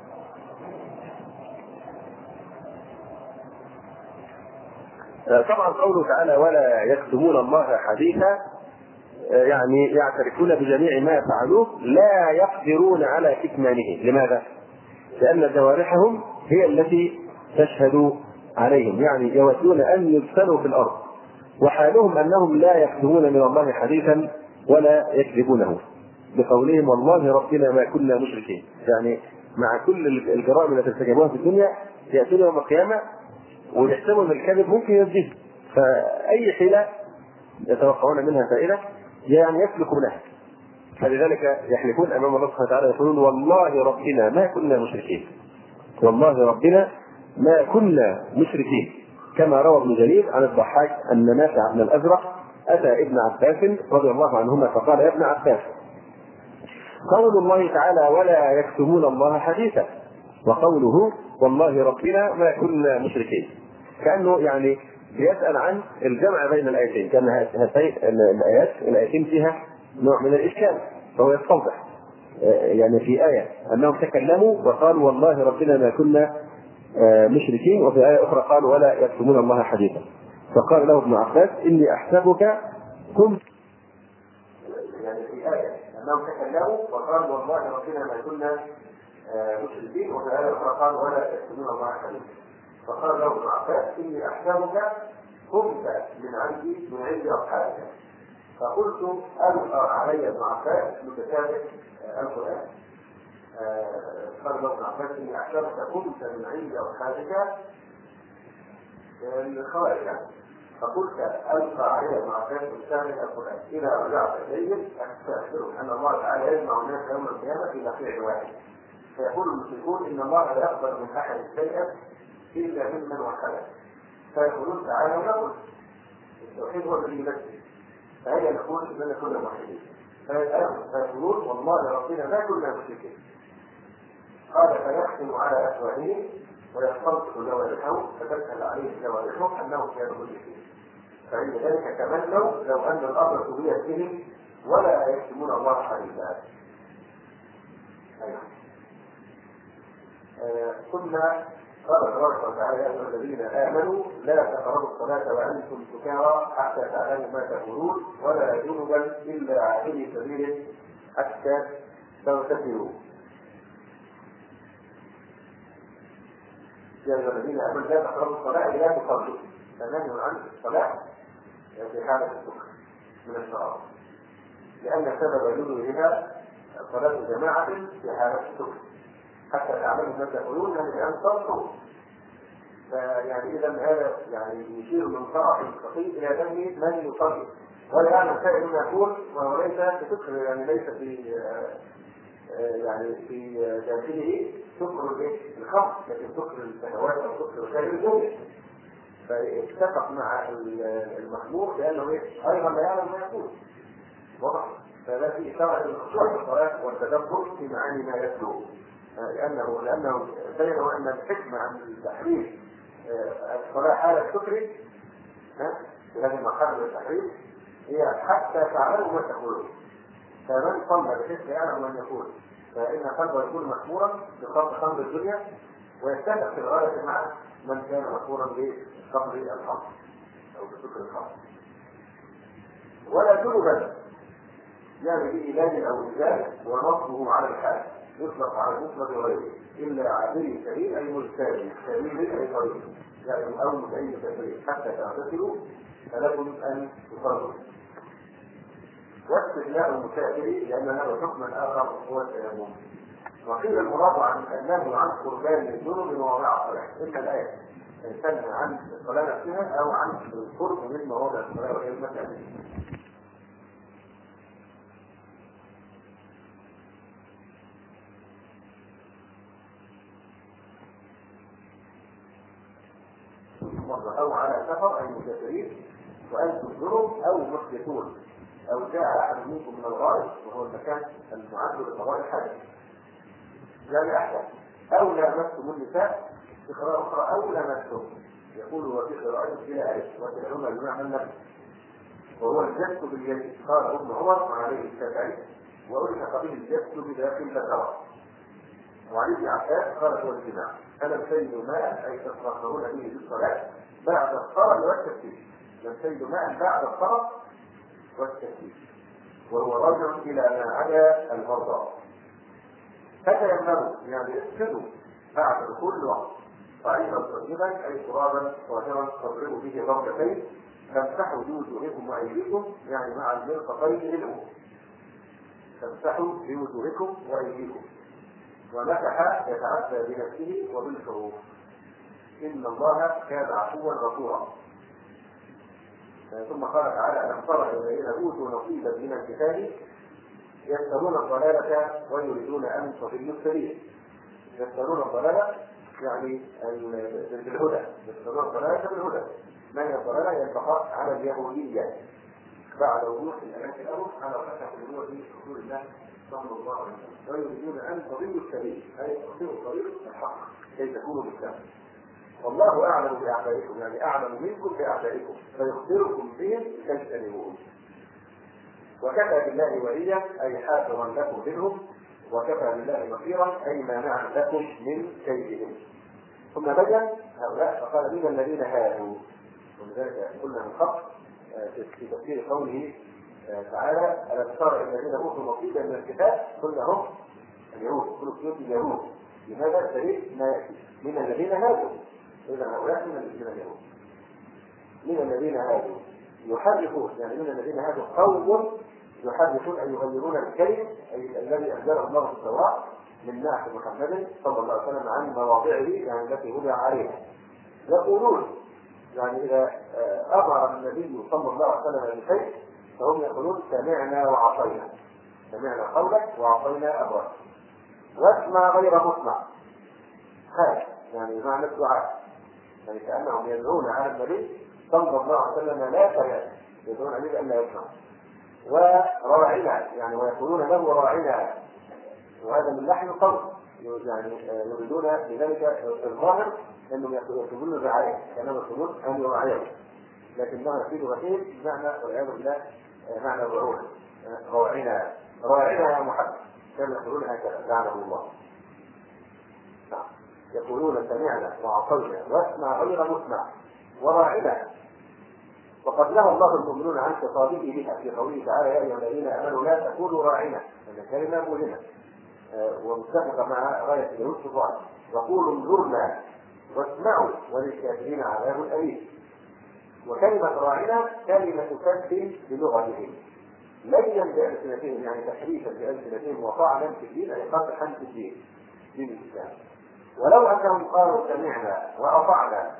طبعا قوله تعالى: ولا يكتمون الله حديثا، يعني يعترفون بجميع ما فعلوه لا يقدرون على كتمانه. لماذا؟ لأن جوارحهم هي التي تشهد عليهم، يعني يودون أن يدفنوا في الأرض، وحالهم أنهم لا يكتمون من الله حديثا ولا يكذبونه بقولهم والله ربنا ما كنا مشركين. يعني مع كل الجرائم التي ارتكبوها في الدنيا يأتون يوم القيامة ويحسبوا ان الكذب ممكن ينجيه، فأي حيلة يتوقعون منها فائدة يعني يسلكوا لها. فلذلك يحلفون امام الله سبحانه وتعالى يقولون والله ربنا ما كنا مشركين، والله ربنا ما كنا مشركين، كما روى ابن جرير عن الضحاك ان نافع بن الازرق اتى ابن عباس رضي الله عنهما فقال يا ابن عباس قول الله تعالى ولا يكتمون الله حديثا، وقوله والله ربنا ما كنا مشركين، كانه يعني يسأل عن الجمع بين الايتين، كان هاتين الايات الايتين فيها نوع من الاشكال، فهو يستوضح يعني في آية أنهم تكلموا وقالوا والله ربنا ما كنا مشركين، وفي آية أخرى قالوا ولا يكتمون الله حديثا، فقال له ابن عباس إني أحسبك كنت، يعني في آية أنهم تكلموا وقالوا والله ربنا ما كنا مشركين، وفي آية أخرى قالوا ولا يكتمون الله حديثا، فقال له ابن عباس إني أحسبك كنت من عندي من عند أصحابك، فقلت ألقى علي ابن عباس متتابع القرآن. قال له ابن عباس إني أحسبك كنت من عند أصحابك الخوارج، فقلت ألقى علي ابن عباس متتابع القرآن إذا رجعت إليه أستغفرك أن الله تعالى يجمع الناس يوم القيامة في بقيع واحد، فيقول المشركون إن الله لا يقبل من أحد شيئا إلا ممن وحده، فيقولون تعالى ونقول التوحيد هو الذي يمثل، فهي نقول إننا كنا موحدين، فيقولون والله ربنا ما كنا مشركين. قال فيختم على أفواههم ويستنطق جوارحهم فتسهل عليه جوارحهم أنهم كانوا مشركين، فعند ذلك تمنوا لو أن الأرض سويت بهم ولا يكتمون الله حديثا. أيوة. آه كنا قال تبارك وتعالى يا ايها الذين امنوا لا تقربوا الصلاه وانتم سكارى حتى تعلموا ما تقولون ولا جنبا الا عابري سبيل حتى تغتسلوا. يا ايها الذين امنوا لا تقربوا الصلاه لا تصلوا، فنهي عن الصلاه في حاله السكر من الشراب، لان سبب نزولها صلاه جماعه في حاله السكر حتى تعلموا ما تقولون يعني بأن تصلوا. فيعني إذا هذا يعني يشير من طرف الخطيب إلى ذنب من يصلي ولا يعلم شيء مما يقول، وهو ليس بسكر، يعني ليس في يعني في داخله سكر الخمر، لكن سكر الشهوات أو سكر غير الجنة، فاتفق مع المخمور لأنه أيضا لا يعلم ما يقول واضح. فلا في إشارة للخشوع في الصلاة والتدبر في معاني ما يتلو، لأنه لأنه بينه أن الحكمة عن التحريم الصلاة حالة سكر في هذه المرحلة من التحريم هي حتى تعلموا ما تقولون، فمن صلى بحيث يعلم من يقول فإن قلبه يكون مخمورا بخمر خمر الدنيا ويتفق في الغاية مع من كان مخمورا بخمر الخمر أو بسكر الخمر. ولا جنبا يعني بإيمان أو إزالة ونصبه على الحال يطلق على المطلق غيره إلا عابري سبيل أي مجتهد سبيل أي طريق يعني أو متعين سبيل حتى تعتقلوا فلكم أن تصلوا. واستثناء المسافر لأن هذا حكم آخر هو التيمم. وقيل المراد عن أنه عن قربان الذنوب ومواضع الصلاة، إما الآية تنهى عن الصلاة نفسها أو عن القرب من مواضع الصلاة وهي المساجد. أو على سفر أي مسافرين وأنتم جنب أو محدثون أو جاء أحد منكم من الغائط وهو المكان المعد لقضاء الحاجة يعني أحسن، أو لامستم النساء في قراءة أخرى أو لامستم، يقول وفي قراءة إلى آية وتدعون بمعنى النفس وهو الجس باليد. قال ابن عمر وعليه الشافعي وألحق به الجس بداخل الذكر. وعن ابن عباس قال هو الجماع ألم سيل ماء أي تتطهرون به بالصلاة بعد الصلاة والتكبير، لم سيل ماء بعد الصلاة والتكبير، وهو راجع إلى ما عدا المرضى. فتيمموا يعني اسكتوا بعد دخول الوقت صعيدا طيبا أي ترابا طاهرا تضربوا به ضربتين فامسحوا بوجوهكم وايديكم يعني مع المرفقين منهم. فامسحوا بوجوهكم وايديكم. ومسح يتعدى بنفسه وبالحروف. ان الله كان عفوا غفورا. ثم قال تعالى: الم تر الى الذين اوتوا نصيبا من الكتاب يشترون الضلاله ويريدون ان تضلوا السبيل. يشترون الضلاله يعني بالهدى، يشترون الضلاله بالهدى. ما هي الضلاله؟ هي البقاء على اليهوديه بعد وضوح الايات الاول على فتح النور في رسول الله صلى الله عليه وسلم. ويريدون ان تضلوا السبيل اي تقطعوا طريق الحق كي تكونوا بالسلام. والله اعلم باعدائكم يعني اعلم منكم باعدائكم فيخبركم بهم تجتنبوهم. وكفى بالله وليا اي حافظا لكم منهم، وكفى بالله نصيرا اي مانعا لكم من كيدهم. ثم بين هؤلاء فقال: من الذين هادوا. ولذلك قلنا من قبل في تفسير قوله تعالى: الم تر الذين اوتوا نصيبا من الكتاب قلنا هم اليهود، كل كتب اليهود. لماذا؟ الدليل ما ياتي من الذين هادوا. اذا هؤلاء من اليهود. من الذين هادوا يحرفون يعني من الذين هادوا قوم يحرفون أن يغيرون الكلم أي الذي أنزله الله في التوراة من ناحية محمد صلى الله عليه وسلم عن مواضعه يعني التي وضع عليها. يقولون يعني إذا أمر النبي صلى الله عليه وسلم بشيء فهم يقولون: سمعنا وعصينا. سمعنا قولك وعصينا أمرك. واسمع غير مسمع. هذا يعني معنى الدعاء، يعني كأنهم يدعون على النبي صلى الله عليه وسلم لا كلام، يدعون عليه أن لا يسمع. وراعنا يعني ويقولون له راعنا، وهذا من لحن القول يعني يريدون بذلك الظاهر انهم يقولون الرعايه كانهم يقولون ان يراعيه، لكنه يفيد وحيد بمعنى والعياذ بالله معنى الرعونه. راعنا راعنا يا محمد كانوا يقولون هكذا لعنهم الله. يقولون: سمعنا وعصينا واسمع غير مسمع وراعنا. وقد نهى الله المؤمنون عن خطابه بها في قوله تعالى: يا ايها الذين امنوا لا تقولوا راعنا، ان الكلمه مهمه ومتفقه مع غايه اليهود في الظاهر. وقولوا انظرنا واسمعوا وللكافرين عذاب اليم. وكلمه راعنا كلمه كذب بلغتهم ليا بألسنتهم يعني تحريفا بألسنتهم وطعنا في الدين اي قطعا في الدين دين الاسلام. ولو انهم قالوا سمعنا واطعنا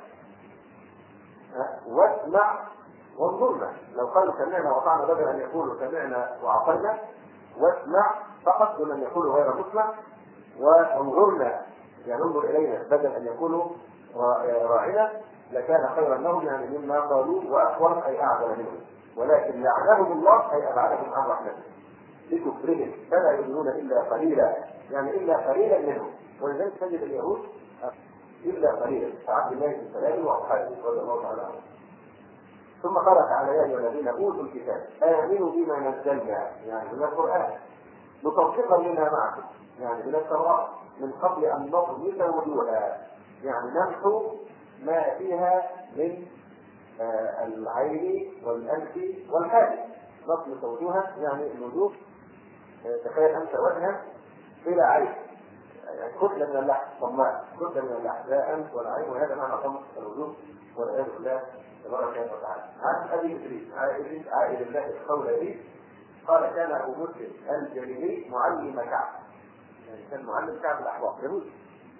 واسمع وانظرنا، لو قالوا سمعنا واطعنا بدل ان يقولوا سمعنا وعصينا، واسمع فقط ولم يقولوا غير مسمع، وانظرنا يعني انظر الينا بدل ان يقولوا راعنا، لكان خيرا لهم يعني مما قالوا واقوى اي اعظم منهم. ولكن لعنهم الله اي ابعدهم عن رحمته بكفرهم فلا يؤمنون الا قليلا يعني الا قليلا منهم. ولذلك تجد اليهود الا قليلا كعبد الله بن سلام واصحابه رضي الله تعالى عنهم. ثم قال تعالى: يا ايها الذين اوتوا الكتاب امنوا بما نزلنا يعني من القران مصدقا لما معكم يعني من التوراه من قبل ان نطمس وجوها يعني نمحو ما فيها من آه العين والانف والحاجب. نطمس وجوها يعني الوجوه آه تخيل انت وجها بلا عين يعني كتله من اللحم صماء كتله من اللحم لا انف ولا عين، وهذا معنى طمس الوجوه والعياذ بالله تبارك وتعالى. عن ابي ادريس عائد عائد الله القول به قال: كان ابو مسلم الجليلي معلم كعب يعني كان معلم كعب الاحبار يهودي،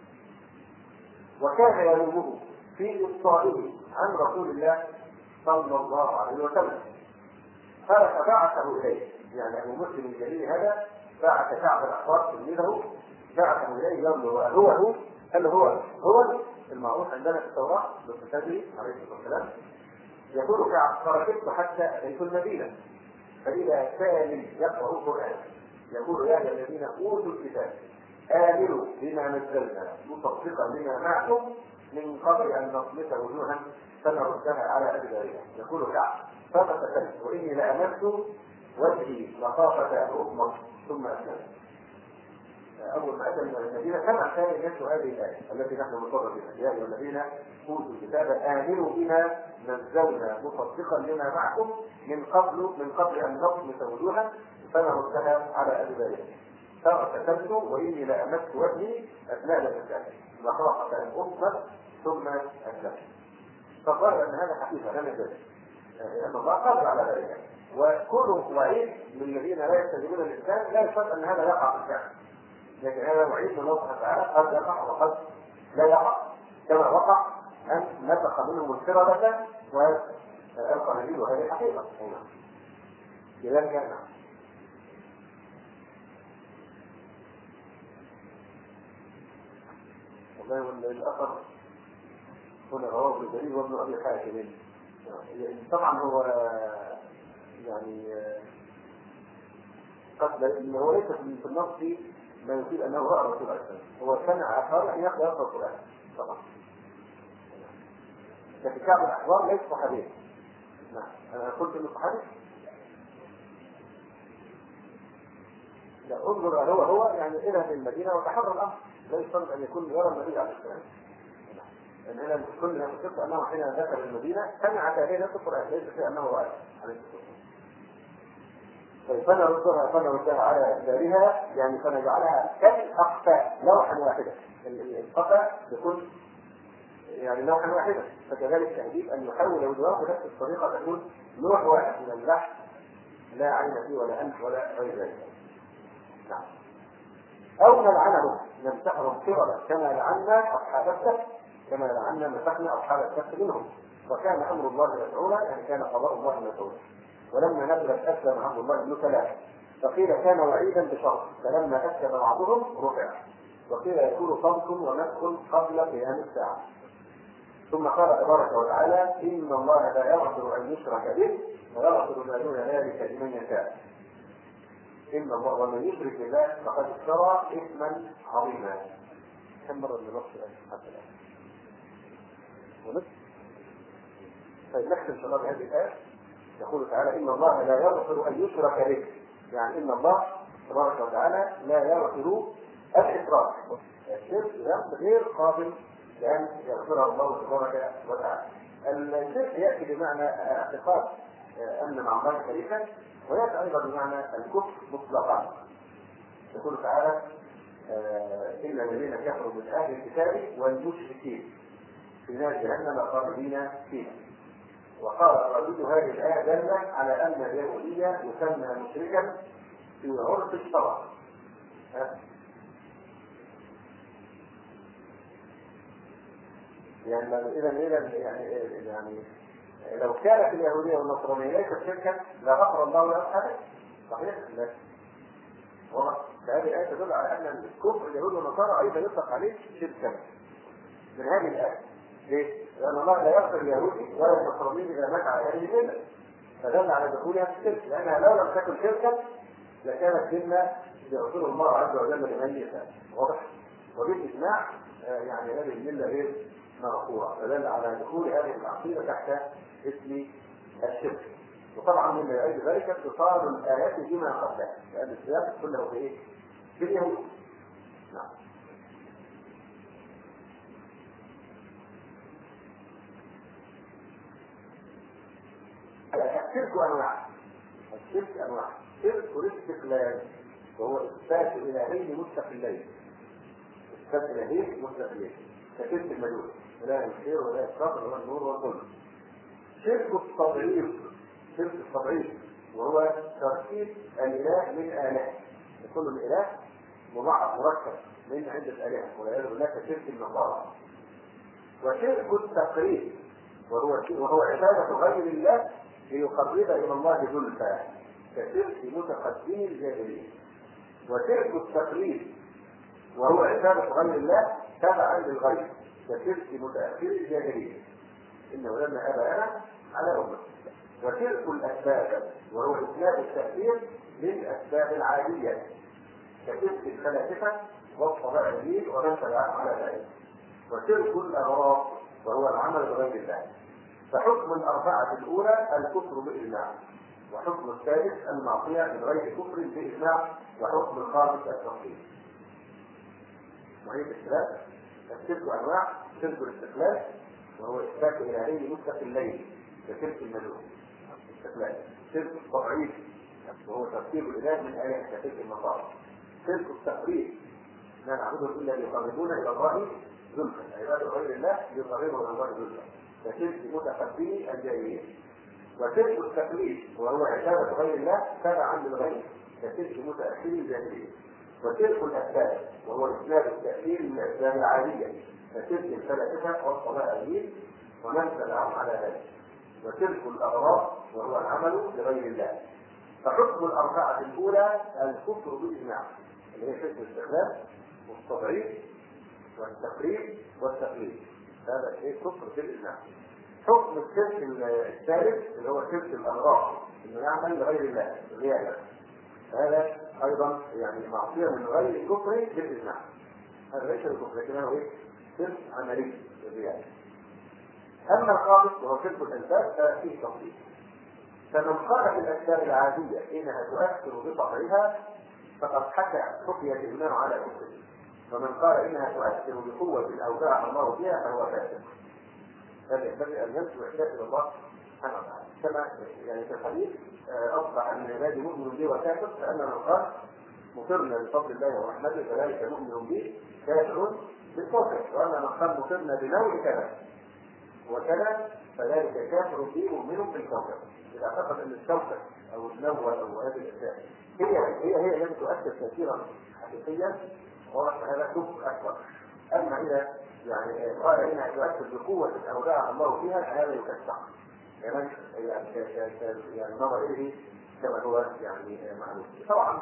وكان يلومه في ابطائه عن رسول الله صلى الله عليه وسلم. قال: فبعثه اليه يعني ابو مسلم الجليلي هذا بعث كعب الاحبار تلميذه بعثه اليه يرجو هو هو هل هو هو المعروف عندنا في التوراه بالكتابه عليه الصلاه والسلام. يقول كعب: فركبت حتى اتيت المدينه فاذا سالم يقرا القران يقول: يا ايها الذين اوتوا الكتاب امنوا بما نزلنا مصدقا لما معكم من قبل ان نطمس وجوها فنردها على ادبارها. يقول كعب: ففتكلت واني لامست وجهي مخافه ان اطمس ثم اسلمت. اول ما اتى من المدينه سمع ثاني الناس هذه الايه التي نحن نصدق بها: يا ايها الذين اوتوا الكتاب امنوا بما نزلنا مصدقا لما معكم من قبل من قبل ان نطمس وجوها فنردها على ادبارها. فارتكبت واني لامست وجهي اثناء الاسلام مخافه ان اطمس ثم اسلمت. فقال ان هذا حقيقه لم يزل لأن الله قادر على ذلك. وكل وعيد من الذين لا يستجيبون للإنسان لا يشترط أن هذا يقع بالفعل، لكن هذا وعيد من الله سبحانه وتعالى قد يقع وقد لا يقع، كما وقع أن نفخ منهم القردة والقناديل، وهذه حقيقة. لذلك نعم. والله الأثر هنا رواه ابن جرير وابن أبي حاتم. طبعا هو يعني قد هو ليس في النص ما يفيد أنه رأى رسول الله، هو سمع أخبار أن يقرأ القرآن طبعا، لكن كعب الأحبار ليس صحابي. نعم أنا قلت إنه صحابي. لا انظر هو هو يعني إلى المدينة وتحرر الأمر، لا يشترط أن يكون يرى النبي عليه السلام. لأن هنا كل ما قلت أنه حين ذكر المدينة سمع تأثير القرآن، ليس في أنه رأى عليه السلام. طيب فنردها فنردها على دارها، يعني فنجعلها كالأقفاء لوحا واحدا، القفاء يكون يعني لوحا واحدا، فكذلك تهديد أن يحول وجهه بنفس الطريقة تكون لوح واحد من اللحم لا عين فيه ولا أنف ولا غير ذلك. نعم. أو نلعنهم نمسحهم قربا كما لعنا أصحاب السبت، كما لعنا مسحنا أصحاب السبت منهم، وكان أمر الله مفعولا، يعني كان قضاء الله مفعولا. ولما نزلت أسلم عبد الله بن سلام فقيل كان وعيدا بشرط، فلما أسلم بعضهم رفع، وقيل يكون صمت ومسح قبل قيام الساعة. ثم قال تبارك وتعالى إن الله لا يغفر أن يشرك به ويغفر ما دون ذلك لمن يشاء. إن الله ومن يشرك بالله فقد اشترى إثما عظيما. كم مرة من الوقت حتى الآن؟ ونصف. طيب نختم إن شاء الله بهذه الآية. يقول تعالى إن الله لا يغفر أن يشرك به، يعني إن الله تبارك وتعالى لا يغفر الإشراك، الشرك غير قابل لأن يغفرها الله تبارك وتعالى. الشرك يأتي بمعنى اعتقاد أن مع الله شريكا، ويأتي أيضا بمعنى الكفر مطلقا. يقول تعالى إن الذين كفروا من أهل الكتاب والمشركين في نار جهنم خالدين فيها. وقال الرجل هذه الآية دالة على أن اليهودية يسمى مشركا في عرف الشرع. يعني إذا إذا يعني يعني لو كانت اليهودية والنصرانية ليست شركا لغفر الله لأصحابه. صحيح؟ لا. والله هذه الآية تدل على أن الكفر اليهود والنصارى أيضا يطلق عليه شركا من هذه الآية. ليه؟ لأن الله لا يغفر اليهودي ولا النصراني إذا مات على هذه الملة، فدل على دخولها في الشرك، لأنها لو لم تكن شركا لكانت منا يغفر الله عز وجل لمن يشاء. واضح؟ وبالإجماع يعني هذه الملة غير مغفورة، فدل على دخول هذه العقيدة تحت اسم الشرك. وطبعا من يعيد ذلك اتصال الآيات بما قبلها، لأن السياق كله في إيه؟ في اليهود. نعم. الشرك أنواع، الشرك أنواع، شرك الاستقلال وهو إثبات إلهين مستقلين، إثبات إلهين مستقلين كشرك المجوس، إله الخير وإله الشر وإله النور والظلم. شرك التضعيف، شرك التضعيف وهو تركيب الإله من آلهة، يكون الإله مضاعف مركب من عدة آلهة، والعياذ بالله كشرك النصارى. وشرك التقريب وهو وهو عبادة غير الله ليقرب إلى الله زلفى كشرك متقدمي الجاهلين. وشرك التقليد وهو عبادة غير الله تبعا للغير كشرك متأخري الجاهلين إنه لما آباءنا على أمة. وشرك الأسباب وهو إسلام التأثير للأسباب العادية كشرك الفلاسفة والطبيعيين ومن تبعهم على ذلك. وشرك الأغراض وهو العمل بغير الله. فحكم الأربعة الأولى الكفر بالإجماع، وحكم الثالث المعصية من غير كفر بإجماع، وحكم الخامس التوحيد. وهي الاختلاف. الشرك أنواع: شرك الاستقلال وهو إثبات إلهين مستقلين كشرك المجوس الاستقلال. شرك التضعيف وهو تركيب الإله من آلهة كشرك النصارى. شرك التقريب لا نعبدهم إلا ليقربونا إلى الله زلفى، عباد غير الله يقربون إلى الله زلفى كشرك متقدمي الجاهلين. وترك التقليد وهو عبادة غير الله تبعا للغير كترك متأخر الجاهلية، وترك الأسباب وهو إسلام التأثير من الأسباب العادية كترك الفلاسفة والطبائعيين ومن تبعهم على ذلك، وترك الأغراض وهو العمل لغير الله. فحكم الأربعة الأولى الكفر بالإجماع اللي هي حكم الاستخلاف والتضعيف والتقريب والتقليد، هذا شيء كفر بالإجماع. حكم الشرك الثالث اللي هو شرك الأغراض انه يعمل لغير الله رياء، هذا ايضا يعني معصيه من غير الكفر بالاجماع، هذا ليس الكفر لكنه ايه؟ شرك عملي رياء. اما الخامس وهو شرك الاسباب ففيه تفصيل، فمن قال في الاسباب العاديه انها تؤثر بطبعها فقد حكى حكي الايمان على كفره، ومن قال انها تؤثر بقوه اودعها الله فيها فهو كافر. هذا ينبغي ان ينسوا احساس الى الله سبحانه وتعالى، كما يعني في الحديث اصبح ان عبادي مؤمن بي وكافر، فان من قال مطرنا بفضل الله ورحمته فذلك مؤمن به كافر بالكفر، وان من قال مطرنا بنوع كذا وكذا فذلك كافر به مؤمن بالكفر. اذا اعتقد ان الكوكب او النوى او هذه الاشياء هي هي هي التي تؤثر تاثيرا حقيقيا واضح هذا كفر اكبر. اما اذا يعني قال انها تؤثر بقوه اودعها الله فيها فهذا يكفر، يعني يعني نظر اليه كما هو يعني معلوم. طبعا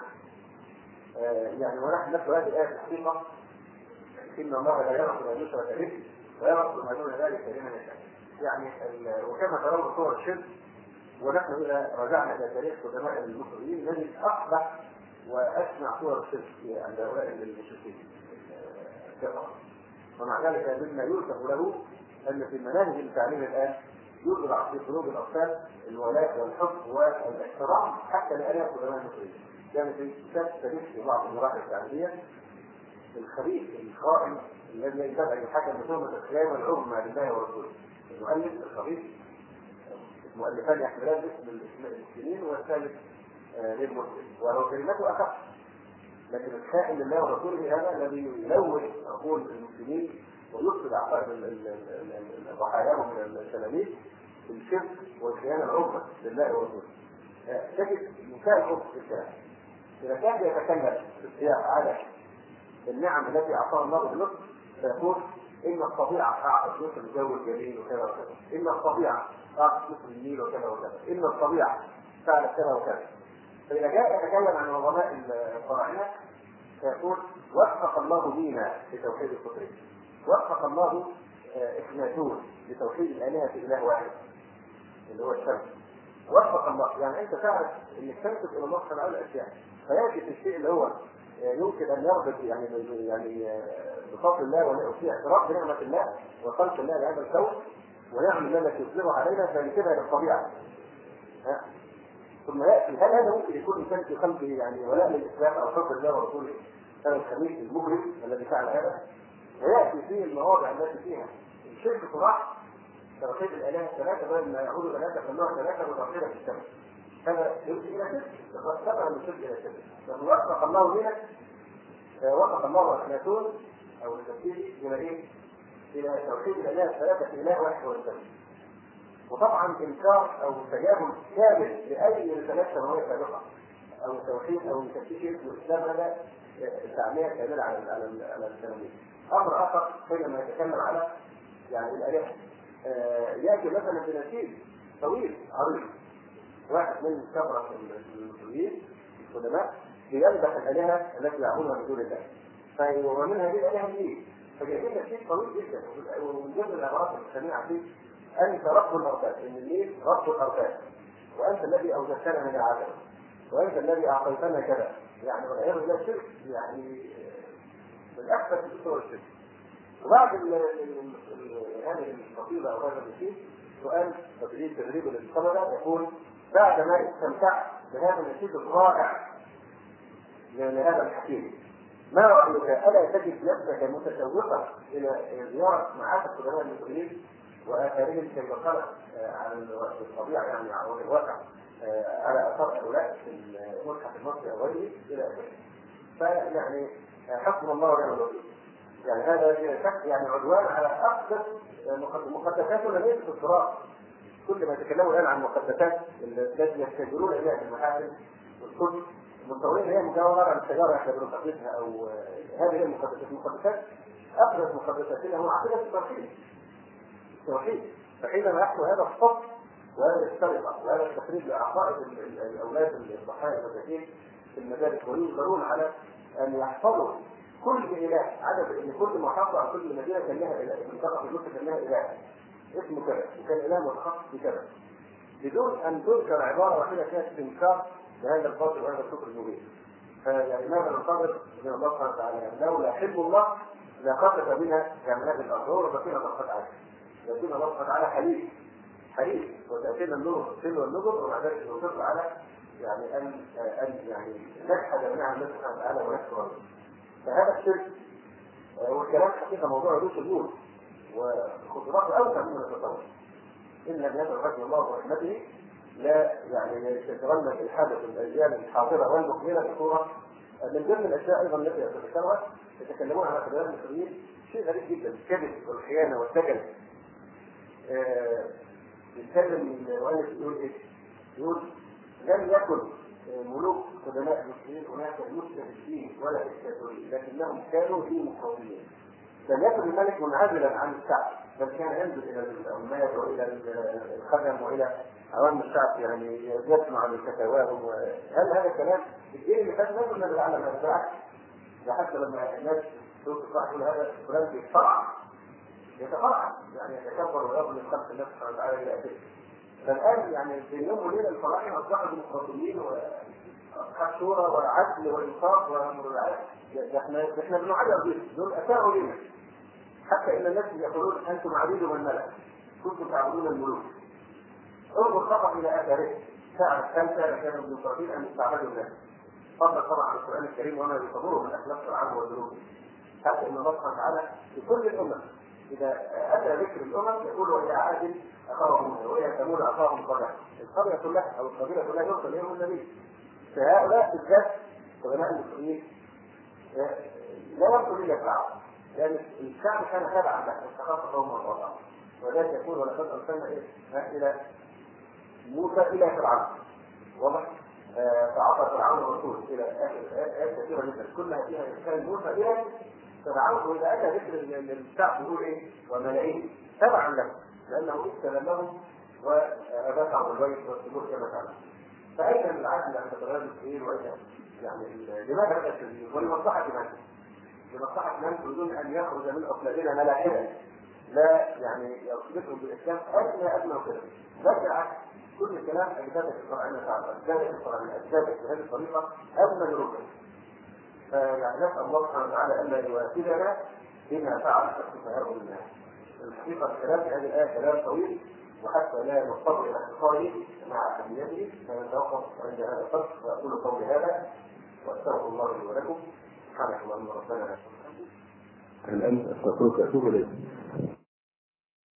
يعني ونحن نتلو هذه الايه الحقيقه ان الله لا يغفر ان يشرك به ويغفر ما دون ذلك لمن يشاء. يعني وكما ترون صور الشرك، ونحن اذا رجعنا الى تاريخ قدماء المصريين نجد اقبح واسمع صور الشرك عند هؤلاء المشركين كثرة. ومع ذلك مما يوصف له ان في المناهج التعليم الان يزرع في قلوب الاطفال الولاء والحب والاحترام حتى لآلهة قدماء المصريين. يعني في كتاب تاريخ في بعض المراحل التعليميه الخبيث الخائن الذي يتبع الحكم بتهمه الخيانه العظمى لله ورسوله، المؤلف الخبيث مؤلفان يحملان اسم المسلمين والثالث للمسلم وهو كلمته اخف، لكن الخائن لله ورسوله هذا الذي يلوث عقول المسلمين ويفسد عقائد ضحاياهم من التلاميذ بالشرك والخيانه العظمى لله ورسوله. تجد مثال حب في الكلام اذا كان يتكلم في السياق على النعم التي اعطاها الله باللطف فيقول ان الطبيعه اعطت مثل الجو الجميل وكذا وكذا، ان الطبيعه اعطت مثل النيل وكذا وكذا، ان الطبيعه فعلت كذا وكذا. فاذا جاء يتكلم عن عظماء الفراعنه فيقول وفق الله دينا لتوحيد الفطريه، وفق الله اخناتون لتوحيد الالهه اله واحد اللي هو الشمس، وفق الله يعني انت تعرف ان الشمس الى الله سبحانه وتعالى اشياء، فياتي في الشيء اللي هو يمكن ان يربط يعني يعني بفضل الله وفي اعتراف بنعمه الله وخلق الله لهذا الكون ونعم الله التي يصدرها علينا فنسيبها للطبيعه. ثم ياتي هل هذا ممكن يكون انسان في قلبه يعني ولاء للاسلام او حب الله ورسوله هذا الخبيث المجرم الذي فعل هذا؟ وياتي فيه المواضع التي فيها الشرك صراح توحيد الالهه الثلاثه بدل ما يعودوا ثلاثه خلوها ثلاثه وتوحيدها في الشمس، هذا يؤدي الى شرك فقد من الشرك الى شرك. لما وفق الله دينك وفق الله اخناتون او التوحيد الى ايه؟ الى توحيد الالهه الثلاثه في اله واحد هو الشمس. وطبعا انكار او تجاهل كامل لاي رسالات سماويه سابقه او توحيد او تفكير اسم الاسلام هذا تعميه كامله على على على التلاميذ. امر اخر حينما يتكلم على يعني الالهه آه ياتي مثلا بنشيد طويل عريض، واحد من كبرى المسلمين القدماء يمدح الالهه التي يعبدها من دون الله، ومن هذه الالهه النيل، فجايبين نشيد طويل جدا ومن ضمن العبارات السميعه فيه انت رب الارباب، ان النيل رب الارباب وانت الذي اوجدتنا من العدم وانت الذي اعطيتنا كذا، يعني والعياذ بالله شرك يعني من اكثر صور الشرك. وبعد هذه القصيده او هذا النشيد سؤال تدريب تدريب للطلبه يقول بعد ما استمتعت بهذا النشيد الرائع لهذا الحكيم ما رايك الا تجد نفسك متشوقا الى زياره معاهد قدماء المسلمين واثارهم كما قال عن الطبيعه يعني على وجه الواقع على اثار هؤلاء في المتحف المصري او غيره الى اخره. فيعني حسبنا الله ونعم الوكيل. يعني هذا يعني عدوان على اقدس مقدساتنا ليس في الصراط كل ما تكلموا الان عن المقدسات التي يستاجرون اليها في المحافل والكتب المتصورين هي مجاوره عن الشجره احنا بنقدسها او هذه هي المقدسات. المقدسات ابرز مقدساتنا هو عقيده التوحيد. التوحيد فحينما يحصل هذا الصف وهذا السرقه وهذا التخريب لعقائد الاولاد الضحايا المساكين في المدارس ويجبرون على ان يحفظوا كل اله عدد ان كل محافظه او كل مدينه كان لها اله، منطقه في مصر كان لها اله اسمه كذا وكان اله متخصص بكذا بدون ان تذكر عباره واحده فيها استنكار لهذا الباطل وهذا الكفر المبين. فيعني ماذا ننتظر من الله سبحانه وتعالى؟ يعني لولا حلم الله لخسف بنا كاملات الارض وربنا سبحانه وتعالى. لكن الله سبحانه وتعالى حليم حليم وتاتينا النور السن والنذر ومع ذلك نصر على يعني ان ان يعني نجحد منها الله سبحانه وتعالى ونكفر. فهذا الشرك والكلام حقيقه موضوع له شذوذ وخطوراته اوسع مما نتصور. ان لم يدع رحمه الله ورحمته لا يعني يتجرن الالحاد في الاجيال الحاضره والمقبله بصوره من ضمن الاشياء ايضا التي يتذكرها يتكلمون عن خلال المسلمين شيء غريب جدا الكذب والخيانه والدجل. يتكلم المؤلف يقول ايه؟ يقول لم يكن ملوك قدماء المسلمين هناك مستهزئين ولا دكتاتورين لكنهم كانوا في مقاومين. لم يكن الملك منعزلا عن الشعب بل كان ينزل الى العمال والى الخدم والى عوام الشعب يعني يسمع من فتاواهم. هل هذا كلام الدين اللي فات لازم نتعلم هذا بالعكس؟ ده حتى لما الناس تقول صاحب هذا فلان بيتفرع يتفرع يعني يتكبر ويظلم خلق الناس سبحانه وتعالى الى اخره. فالان يعني في يوم وليله الفراعنه اصبحوا ديمقراطيين وأصحاب شورى وعدل وانصاف وامر بالعدل. احنا احنا بنعير بهم دول اساءوا لنا حتى ان الناس يقولون انتم عبيد من ملك كنتم تعبدون الملوك. انظر فقط الى اثاره ساعه الخمسه كانوا ديمقراطيين ان يستعبدوا الناس. فضل طبعا القران الكريم وما يصدره من اخلاق العام والذنوب حتى ان الله سبحانه وتعالى في كل الامم إذا أتى ذكر الأمم يقول وهي عاد أخاهم وهي ثمود أخاهم صالح. القرية كلها أو القبيلة كلها يوصل إليهم النبي. فهؤلاء بالذات قدماء المسلمين لا يمكن إلا الشعب لأن الشعب كان تابعا له واستخف قومه وطاعه وذلك يقول ولقد أرسلنا إلى موسى إلى فرعون واضح فعصى فرعون الرسول إلى آخر آيات كثيرة جدا كلها فيها إرسال موسى إلى فرعون. واذا اتى ذكر الشعب يقول ايه وملائكه تبعا له لانه ارسل لهم وابات عن البيت والسلوك كما كان. فاين العدل عند تغير السبيل واين يعني لماذا هذا التغيير؟ ولمصلحه من؟ لمصلحه من يريدون ان يخرج من اصلابنا ملاحده لا يعني يرتبطهم بالاسلام ادنى ادنى وكذا. بل كل الكلام اجدادك القران تعالى اجدادك القران اجدادك بهذه الطريقه ادنى لركن. فيعني نسأل الله سبحانه وتعالى ألا يواكبنا بما فعل السفهاء الناس. الحقيقة الكلام في هذه الآية كلام طويل وحتى لا نضطر إلى اختصاره مع أهميته فنتوقف عند هذا القدر وأقول قولي هذا وأستغفر الله لي ولكم سبحانك اللهم ربنا. الآن أستغفرك أتوب إليك.